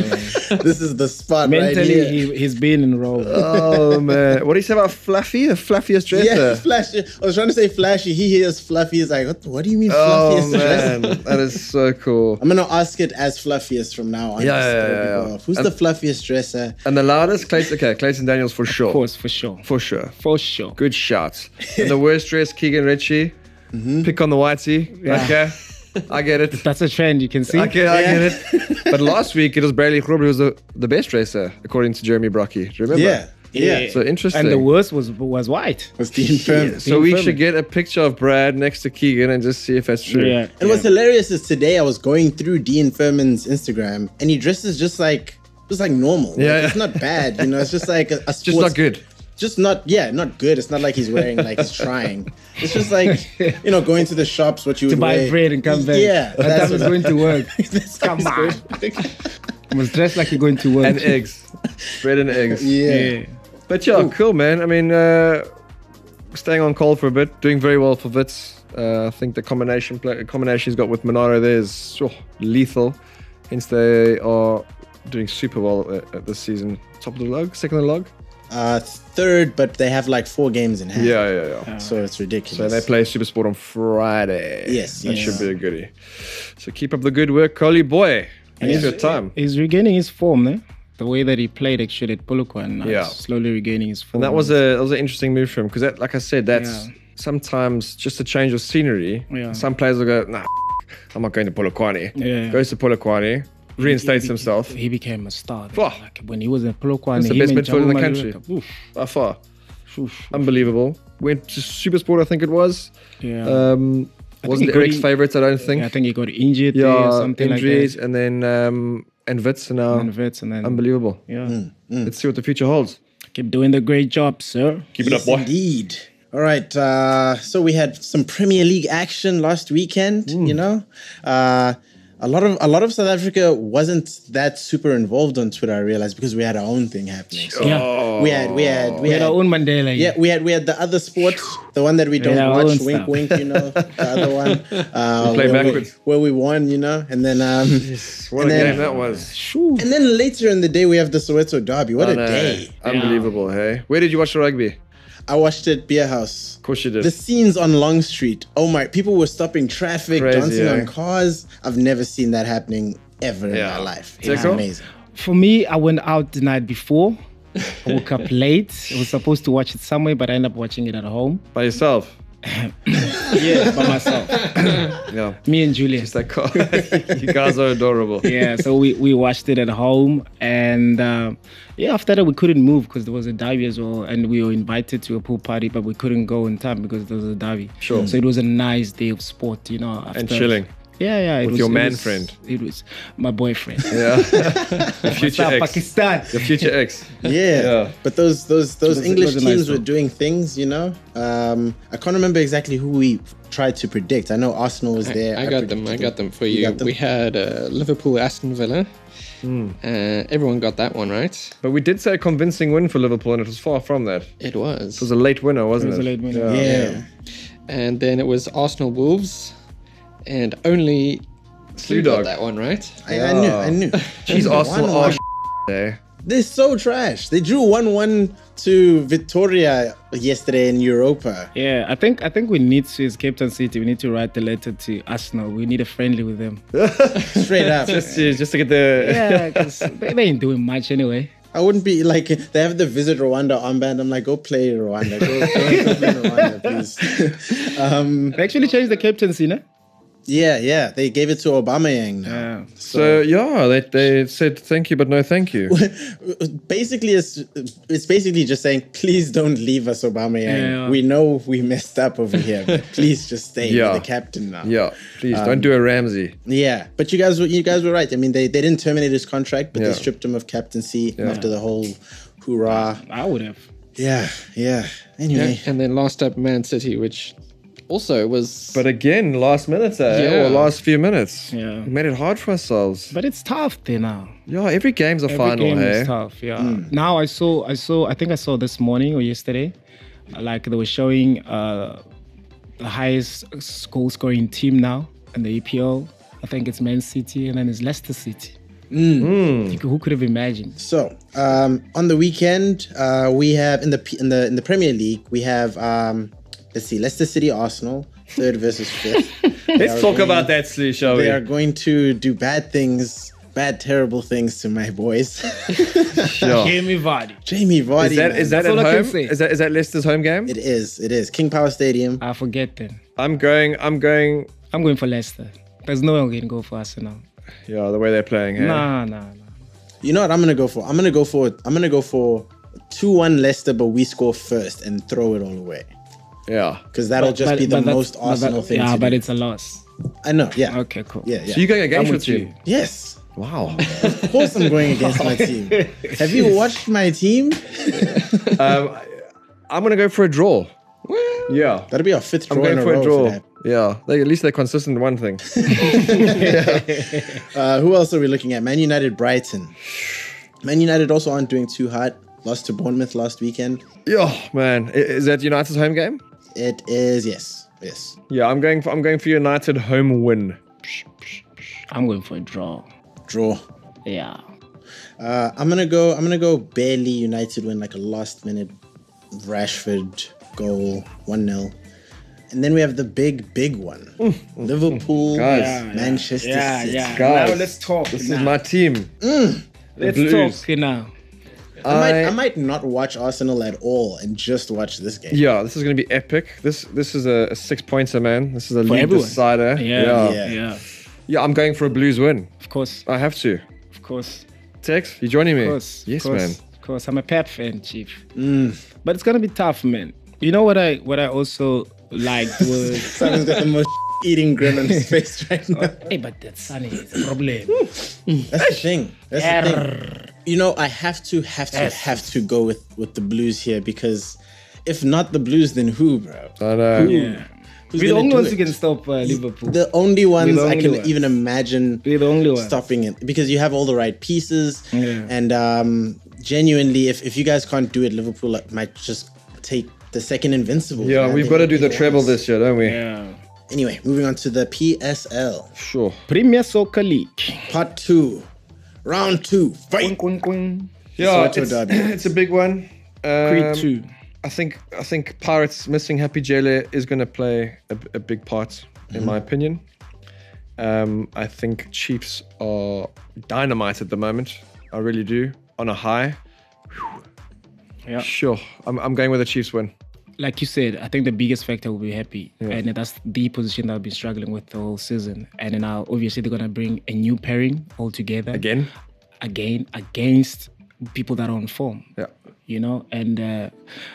this is the spot right Mentally, here. he, he's been in Rome. Oh, man. What do you say about Fluffy? The fluffiest dresser? Yeah, flashy. I was trying to say flashy. He hears fluffy. He's like, what, what do you mean Oh, fluffiest dresser? man. That is so cool. I'm gonna ask it as fluffiest from now on. Yeah, Just yeah, throw yeah, people yeah. off. Who's And- the fluffiest dresser? And the loudest, Clayton, okay, Clayton Daniels for sure. Of course, for sure. For sure. For sure. Good shots. And the worst dress, Keegan Ritchie. Pick on the whitey. Yeah. Okay. I get it. That's a trend, you can see. Okay, I Yeah. get it. But last week it was Bradley Grob who was the, the best dresser, according to Jeremy Brocky. Do you remember? Yeah. Yeah. So interesting. And the worst was was white. Was Dean Furman. So we Furman. should get a picture of Brad next to Keegan and just see if that's true. Yeah. And what's hilarious is today I was going through Dean Furman's Instagram and he dresses just like just like normal. Like, Yeah, it's yeah. not bad, you know. It's just like a, a sports, Just not good. Just not yeah, not good. It's not like he's wearing like he's trying. It's just like you know going to the shops what you To would buy wear. bread and come back. Yeah, That that's time was what- going to work. that's Come how on. it's going. You must dress like you're going to work. And eggs. Bread and eggs. Yeah. Yeah. But yeah, cool, man. I mean, uh, staying on call for a bit, doing very well for Wits. Uh, I think the combination play, combination he's got with Monaro there is oh, lethal. Hence, they are doing super well at, at this season. Top of the log, second of the log. Uh, third, but they have like four games in hand. Yeah, yeah, yeah. So it's So ridiculous. they play Super Sport on Friday. Yes, that yes. should be a goodie. So keep up the good work, Collie boy. And it's your time. He's regaining his form, eh? The way that he played actually at Polokwane. Now Yeah. he's slowly regaining his form. And that was a that was an interesting move for him because, that, like I said, that's Yeah. sometimes just a change of scenery. Yeah. Some players will go, nah, I'm not going to Polokwane. Yeah. Goes to Polokwane, reinstates He- himself. He became a star. Oh. Like when he was in Polokwane, He's the him best and midfielder in the Jabu country. Maluleka, oof, By far. oof, Unbelievable. Went to Super Sport, I think it was. yeah. Um, I wasn't think he got Eric's in- favourites, I don't think. Yeah, I think he got injured there or Yeah, something injuries like and then um, and Wits and now that. And Wits and then unbelievable. yeah, Let's see what the future holds. keep doing the great job, sir. Keep yes, indeed. All right. Uh, so we had some Premier League action last weekend. You know, uh, a lot of a lot of South Africa wasn't that super involved on Twitter. I realized because we had our own thing happening. So Yeah, we had we had we we had had. our own Mandela. Yeah, we had we had the other sport, the one that we don't Yeah, our watch. own Wink, stuff. wink. You know, the other one. Uh, play where backwards. We, where we won. You know, and then um, What And a then- game that was. Shoo. and then later in the day we have the Soweto Derby. What I a know. day! Unbelievable, hey? Where did you watch the rugby? I watched it Beer House. Of course you did. The scenes on Long Street. Oh my! People were stopping traffic, Crazy, dancing eh? on cars. I've never seen that happening ever in Yeah. my life. Is that It's cool? amazing. For me, I went out the night before. I woke up late. I was supposed to watch it somewhere, but I ended up watching it at home. By yourself? Yeah, by myself. Yeah. Me and Julian. It's like, oh, you guys are adorable. Yeah, so we, we watched it at home, and uh, yeah, after that we couldn't move because there was a derby as well, and we were invited to a pool party, but we couldn't go in time because there was a derby. Sure. So it was a nice day of sport, you know. After, And chilling. Yeah, yeah. It With was, your it man was- friend. It was my boyfriend. Yeah. Your future What's up, ex. Pakistan? Your future ex. Yeah. Yeah. But those those those It was- it English was a nice teams were one. doing things, you know. Um, I can't remember exactly who we tried to predict. I know Arsenal was there. I, I got them. I predicted got them for You you. got them? We had uh, Liverpool, Aston Villa. Hmm. Uh, everyone got that one right. But we did say a convincing win for Liverpool, and it was far from that. It It was. was a late winner, wasn't It it? was a late winner. Yeah. And then it was Arsenal, Wolves, and only Slew Dog. got that one right. I, I knew. I knew. Jeez, Arsenal One, are one. there. They're so trash. They drew one one to Victoria yesterday in Europa. Yeah, I think I think we need to, as Captain City, we need to write the letter to Arsenal. We need a friendly with them. Straight up. Just, to- just to get the. Yeah, because they, they ain't doing much anyway. I wouldn't be like, they have the Visit Rwanda armband. I'm like, go play Rwanda. Go, go, go play Rwanda, please. um, They actually changed the captaincy, no? yeah, yeah. They gave it to Aubameyang now. Yeah. So, yeah, they, they said thank you, but no thank you. Basically, it's, it's basically just saying, please don't leave us, Aubameyang. Yeah. We know we messed up over here, but please just stay. Yeah. You're the captain now. Yeah, please, Um, don't do a Ramsey. Yeah, but you guys were you guys were right. I mean, they, they didn't terminate his contract, but Yeah. they stripped him of captaincy Yeah. after the whole hoorah. I would have. Yeah, yeah. Anyway, And then last up, Man City, which also was. But again, last minute, eh? Yeah. Or last few minutes. Yeah. We made it hard for ourselves. But it's tough there now. Yeah, every game's a Every final, game hey? is tough. Yeah. Hmm. Now I saw, I saw, I think I saw this morning or yesterday, like they were showing uh, the highest goal scoring team now in the E P L. I think it's Man City and then it's Leicester City. Hmm. You could- Who could have imagined? so um, on the weekend, uh, we have in the P- in the in the Premier League, we have um, let's see, Leicester City, Arsenal, third versus fifth. Let's talk about that, Slee, shall we? They are going to do bad things, bad terrible things to my boys. Yeah. Jamie Vardy. Jamie Vardy. Is that man. is that That's at all I can home? say. Is that is that Leicester's home game? It is. It is King Power Stadium. I forget then. I'm going. I'm going. I'm going for Leicester. There's no one can go for Arsenal. Yeah, the way they're playing. Hey? Nah, nah, nah. You know what I'm gonna go for? I'm gonna go for. I'm gonna go for two one Leicester, but we score first and throw it all away Yeah. because that'll just But- be the but that's- most but Arsenal that- thing. Yeah, to but do. it's a loss. I know. Yeah. Okay, cool. Yeah. Yeah. So you going I'm against your with team? you. yes. Wow. Of course, I'm going against my team. Have you watched my team? um, I- I'm gonna go for a draw. Yeah. That'll be our fifth I'm draw in going a for row. a for draw. that. Yeah. They, at least they're consistent in one thing. Uh, who else are we looking at? Man United, Brighton. Man United also aren't doing too hot. Lost to Bournemouth last weekend. Yeah, man. I- Is that United's home game? It is yes, yes. Yeah, I'm going for I'm going for United home win. I'm going for a draw. Draw. Yeah. Uh, I'm gonna go. I'm gonna go barely United win, like a last minute Rashford goal, one nil. And then we have the big, big one. Liverpool, Guys. Yeah, Manchester yeah, City. yeah. Guys, Now let's talk. This now. is my team. Let's Blues. talk now. I, might, I- I might not watch Arsenal at all and just watch this game. Yeah, this is going to be epic. This this is a, a six pointer, man. This is a For lead everyone. decider. Yeah, yeah, yeah, Yeah. Yeah, I'm going for a Blues win. Of course, I have to. of course, Tex, you joining me? of course. Yes, of course, man. Of course, I'm a Pep fan, Chief. But it's gonna be tough, man. You know what I what I also liked was Simon's got the most eating grin on his face right now. hey, but that Sunny is a problem. That's the thing. That's the thing. You know, I have to, have to, have to go with, with the Blues here because if not the Blues, then who, bro? I know. Yeah. Who's We're the gonna only do ones it? who can stop uh, Liverpool. The only ones the I only can ones. even imagine We're the only ones. stopping it because you have all the right pieces. Yeah. And um, genuinely, if, if you guys can't do it, Liverpool might just take the second invincible. Yeah, man. we've They got to would do be the treble ones. this year, don't we? Yeah. Anyway, moving on to the P S L. Sure. Premier Soccer League. Part two. Round two. Fight. Quing, quing, quing. Yeah, Soweto it's, derby. it's a big one. Um, Creed two. I think I think Pirates missing Happy Jele is going to play a, a big part, in my opinion. Um, I think Chiefs are dynamite at the moment. I really do. On a high. Yeah. Sure. I'm, I'm going with a Chiefs win. like you said, I think the biggest factor will be Happy. Yeah. And that's the position that I've been struggling with the whole season. And then now, obviously, they're going to bring a new pairing altogether. Again? Again, against people that are on form. Yeah. You know, and uh,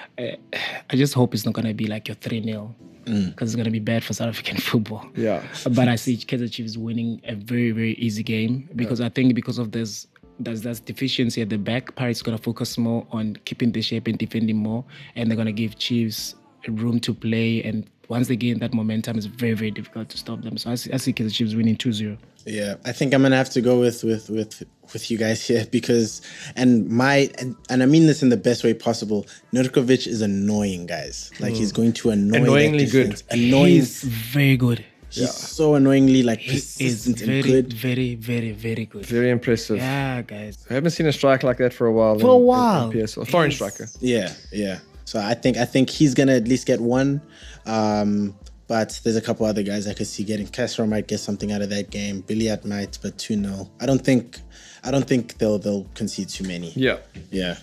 I just hope it's not going to be like your three nil. Because mm. it's going to be bad for South African football. Yeah. But I see Kaizer Chiefs winning a very, very easy game. Because yeah. I think because of this... There's that deficiency at the back. Pirates going to focus more on keeping the shape and defending more, and they're going to give Chiefs room to play. And once they gain that momentum, it's very, very difficult to stop them. So I see, I see Kaizer Chiefs winning two zero. Yeah, I think I'm going to have to go with with with with you guys here because, and my, and, and I mean this in the best way possible, Nurkovic is annoying, guys. Like, mm. he's going to annoy Annoyingly good. Annoying. He's very good. He's yeah. so annoyingly like he is and very, good. very, very, very good. Very impressive. Yeah, guys. I haven't seen a striker like that for a while. For in, a while. In P S L. Foreign striker. Yeah, yeah. So I think I think he's gonna at least get one. Um, but there's a couple other guys I could see getting. Castro might get something out of that game. Billiat might, but two nil. I don't think I don't think they'll they'll concede too many. Yeah. Yeah.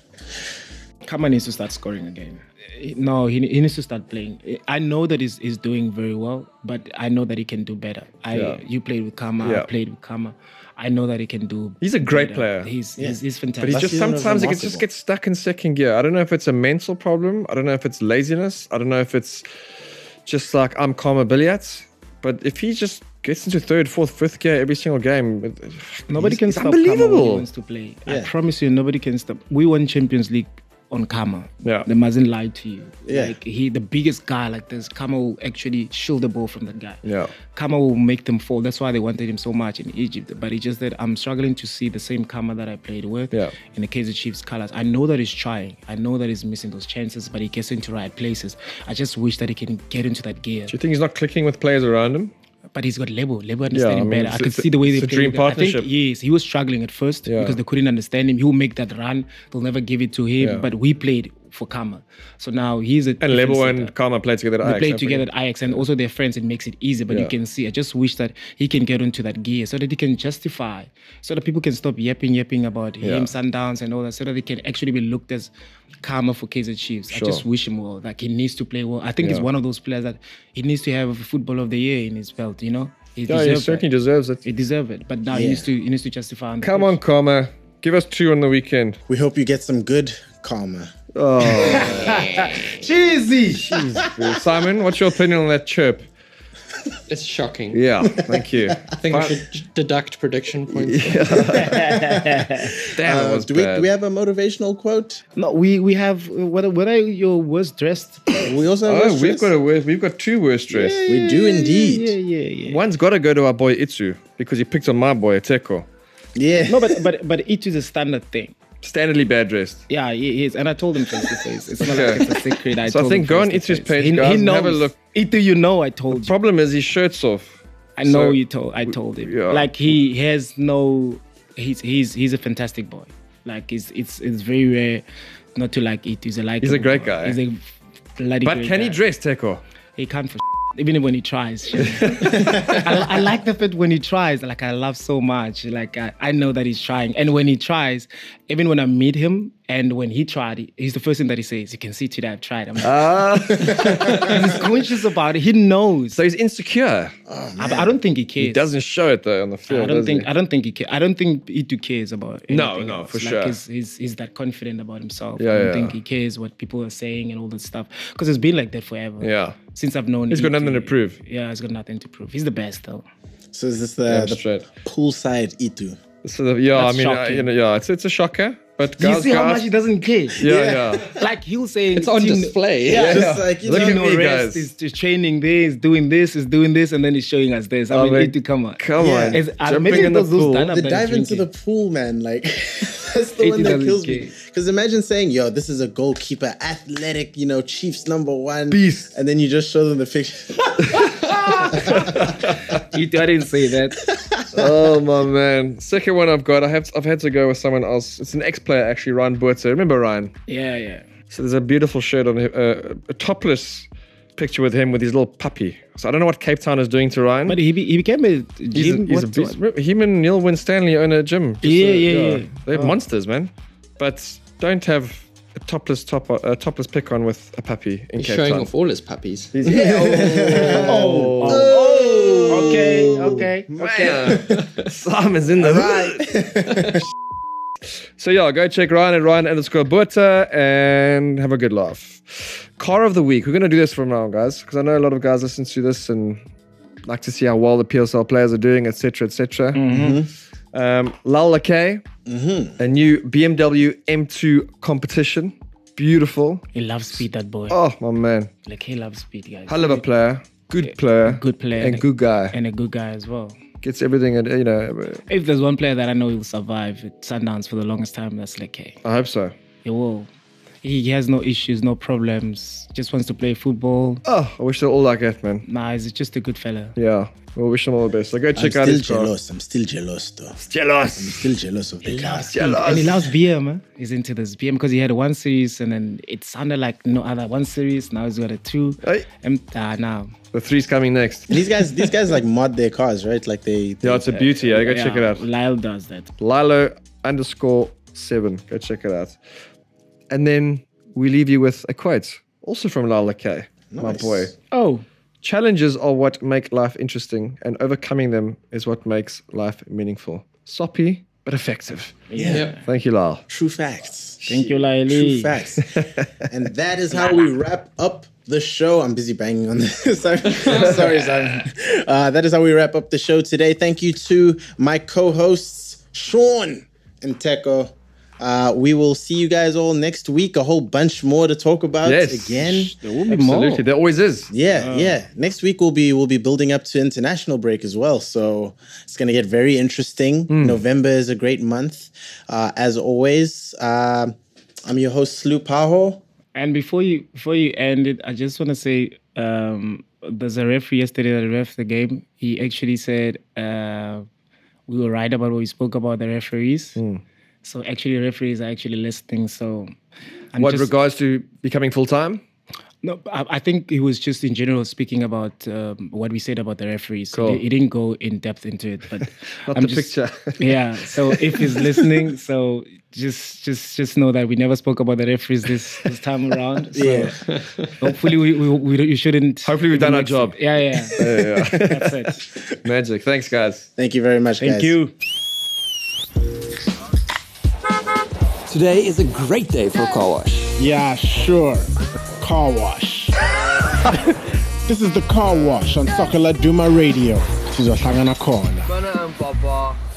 Kama needs to start scoring again. No, he, he needs to start playing. I know that he's, he's doing very well, but I know that he can do better. I yeah. You played with Kama, yeah. I played with Kama. I know that he can do He's a great better. player. He's, yeah. he's, he's fantastic. But he's just sometimes he just gets stuck in second gear. I don't know if it's a mental problem. I don't know if it's laziness. I don't know if it's just like I'm Kama Billiats. But if he just gets into third, fourth, fifth gear every single game, nobody can stop Kama when he wants to play. Yeah. I promise you, nobody can stop. We won Champions League on Kama. Yeah. They mustn't lie to you. Yeah. Like he the biggest guy like this, Kama will actually shield the ball from that guy. Yeah. Kama will make them fall. That's why they wanted him so much in Egypt. But it's just that I'm struggling to see the same Kama that I played with yeah. in the Kaizer Chiefs colours. I know that he's trying. I know that he's missing those chances, but he gets into right places. I just wish that he can get into that gear. Do you think he's not clicking with players around him? But he's got Lebo. Lebo understand yeah, him I mean, better. I could see the way they play. It's a dream partnership. I think, yes, he was struggling at first yeah. because they couldn't understand him. He'll make that run. They'll never give it to him. Yeah. But we played for Kama. So now he's a... And Lebo and Kama played together at they Ajax. They played together at Ajax and also they're friends. It makes it easy. But yeah. you can see, I just wish that he can get into that gear so that he can justify, so that people can stop yapping, yapping about yeah. him, Sundowns and all that, so that he can actually be looked as Kama for Kaizer Chiefs. Sure. I just wish him well. Like he needs to play well. I think yeah. he's one of those players that he needs to have a football of the year in his belt, you know? He, yeah, he certainly it. deserves it. He deserves it, but now yeah. he needs to he needs to justify. On Come on, Kama, give us two on the weekend. We hope you get some good Kama. Oh, cheesy. Simon, what's your opinion on that chirp? It's shocking. Yeah, thank you. I think we should deduct prediction points. Yeah. Damn, uh, it was do we bad. do we have a motivational quote? No, we we have. What what are your worst dressed? We also have oh, worst we've dressed? got a worst, we've got two worst dressed. Yeah, we do indeed. Yeah, yeah, yeah. One's got to go to our boy Itsu because he picked on my boy Teko. Yeah. No, but but but it is a standard thing. Standardly bad dressed. Yeah, he is, and I told him face to face. It's not like it's a secret. I so I told think him go on face to Itsu's face. page, He, guys, he and knows. have a look. Itu, you know, I told The you. problem is his shirt's off. I know So, you told. I told him. yeah. Like he has no. He's he's he's a fantastic boy. Like it's it's it's very rare not to like it. He's a like. He's a great guy. He's a bloody. But great can guy. he dress, Teko? He can't for even when he tries. I, I like the fact when he tries. Like I love so much. Like I, I know that he's trying, and when he tries, even when I meet him, and when he tried, he, he's the first thing that he says. You can see today I've tried. I'm like, Ah. he's conscious about it. He knows. So he's insecure. I, I don't think he cares. He doesn't show it though on the field. I don't does think he? I don't think he cares. I don't think Itu cares about anything No, no, else. for like sure. He's, he's he's that confident about himself. Yeah, I don't yeah. think he cares what people are saying and all that stuff because it's been like that forever. Yeah. Since I've known. He's got Itu. nothing to prove. Yeah, he's got nothing to prove. He's the best though. So is this the, Yeah, the straight. poolside Itu? So the, yeah, That's I mean, uh, shocking. you know, yeah, it's it's a shocker. But Do you guys, see how guys, much he doesn't care? yeah, yeah. Like he'll say It's on team- display. Yeah, Just like, you Look know, at no me, rest, guys. He's just training this, doing this, is doing this, and then he's showing us this. I Oh, mean, man, Itu, come on. Come Yeah. on, It's- uh, jumping maybe in the those- those pool. stand-up the guys dive into the drinking. pool, man. Like that's the Eighty one that doesn't kills me. care. Because imagine saying, "Yo, this is a goalkeeper, athletic, you know, Chiefs number one, Beast. and then you just show them the picture. Itu, I didn't say that. Oh my man! Second one I've got. I have I've had to go with someone else. It's an ex-player actually, Ryan Boertse. Remember Ryan? Yeah, yeah. So there's a beautiful shirt on him, uh, a topless picture with him with his little puppy. So I don't know what Cape Town is doing to Ryan. But he be, he became a he's gym. a, he's a what- beast. Remember, him and Neil Winstanley own a gym. Just Yeah, a- yeah, yeah. They're Oh. monsters, man. But don't have a topless top, a topless pick on with a puppy in He's Cape showing Town. off all his puppies. He's, yeah, oh, oh, Oh, okay, okay, okay. Simon's in the right. So yeah, go check Ryan at Ryan underscore Buerta and have a good laugh. Car of the week. We're gonna do this from now on, guys, because I know a lot of guys listen to this and like to see how well the P S L players are doing, et cetera, et cetera. Mm-hmm. Um, Lal Lakay, mm-hmm. a new B M W M two competition. Beautiful. He loves speed, that boy. Oh my man. Like he loves speed, guys. Hell of a player. Good player. Good player. And, and good guy. And a good guy as well. Gets everything, and you know. If there's one player that I know will survive at Sundowns for the longest time, that's Lakay. I hope so. He will. He has no issues, no problems. Just wants to play football. Oh, I wish they're all like that, man. Nah, he's just a good fella. Yeah. We'll wish him all the best. So go check I'm out still his car. jealous. I'm still jealous, though. Jealous. I'm still jealous of the car. Jealous. And he loves B M, man. He's into this B M because he had one series and then it sounded like no other one series. Now he's got a two. Hey. And uh, now. The three's coming next. These guys, these guys like mod their cars, right? Like they. they Yeah, it's a beauty. Yeah, go Yeah, check it out. Lyle does that. Lilo underscore seven. Go check it out. And then we leave you with a quote, also from Lyle Lakay, my Nice. boy. Oh, Challenges are what make life interesting, and overcoming them is what makes life meaningful. Soppy, but effective. Yeah. Yeah. Thank you, Lyle. True facts. thank you, Lyle. True facts. And that is how we wrap up the show. I'm busy banging on this. sorry, sorry, Simon. Uh, that is how we wrap up the show today. Thank you to my co-hosts, Sean and Teko. Uh, we will see you guys all next week. A whole bunch more to talk about Yes. again. There will be Absolutely. more. There always is. Yeah, yeah. Next week we'll be we'll be building up to international break as well, so it's gonna get very interesting. November is a great month, uh, as always. Uh, I'm your host Slu Paho. And before you before you end it, I just want to say um, there's a referee yesterday that ref the game. He actually said uh, we were right about what we spoke about the referees. So actually, referees are actually listening. So, I'm What just, regards to becoming full time? No, I, I think he was just in general speaking about um, what we said about the referees. Cool. He, he didn't go in depth into it, but Not I'm the just, picture. Yeah. So if he's listening, so just just just know that we never spoke about the referees this this time around. So Yeah. hopefully we we, we you shouldn't. Hopefully we've done our job. Yeah, yeah. Yeah, yeah. That's it. Magic. Thanks, guys. Thank you very much, guys. Thank you. Today is a great day for a car wash. Yeah, sure. Car wash. This is the car wash on Sakala Duma Radio. This is Ohlangana Corner. Bana and Papa.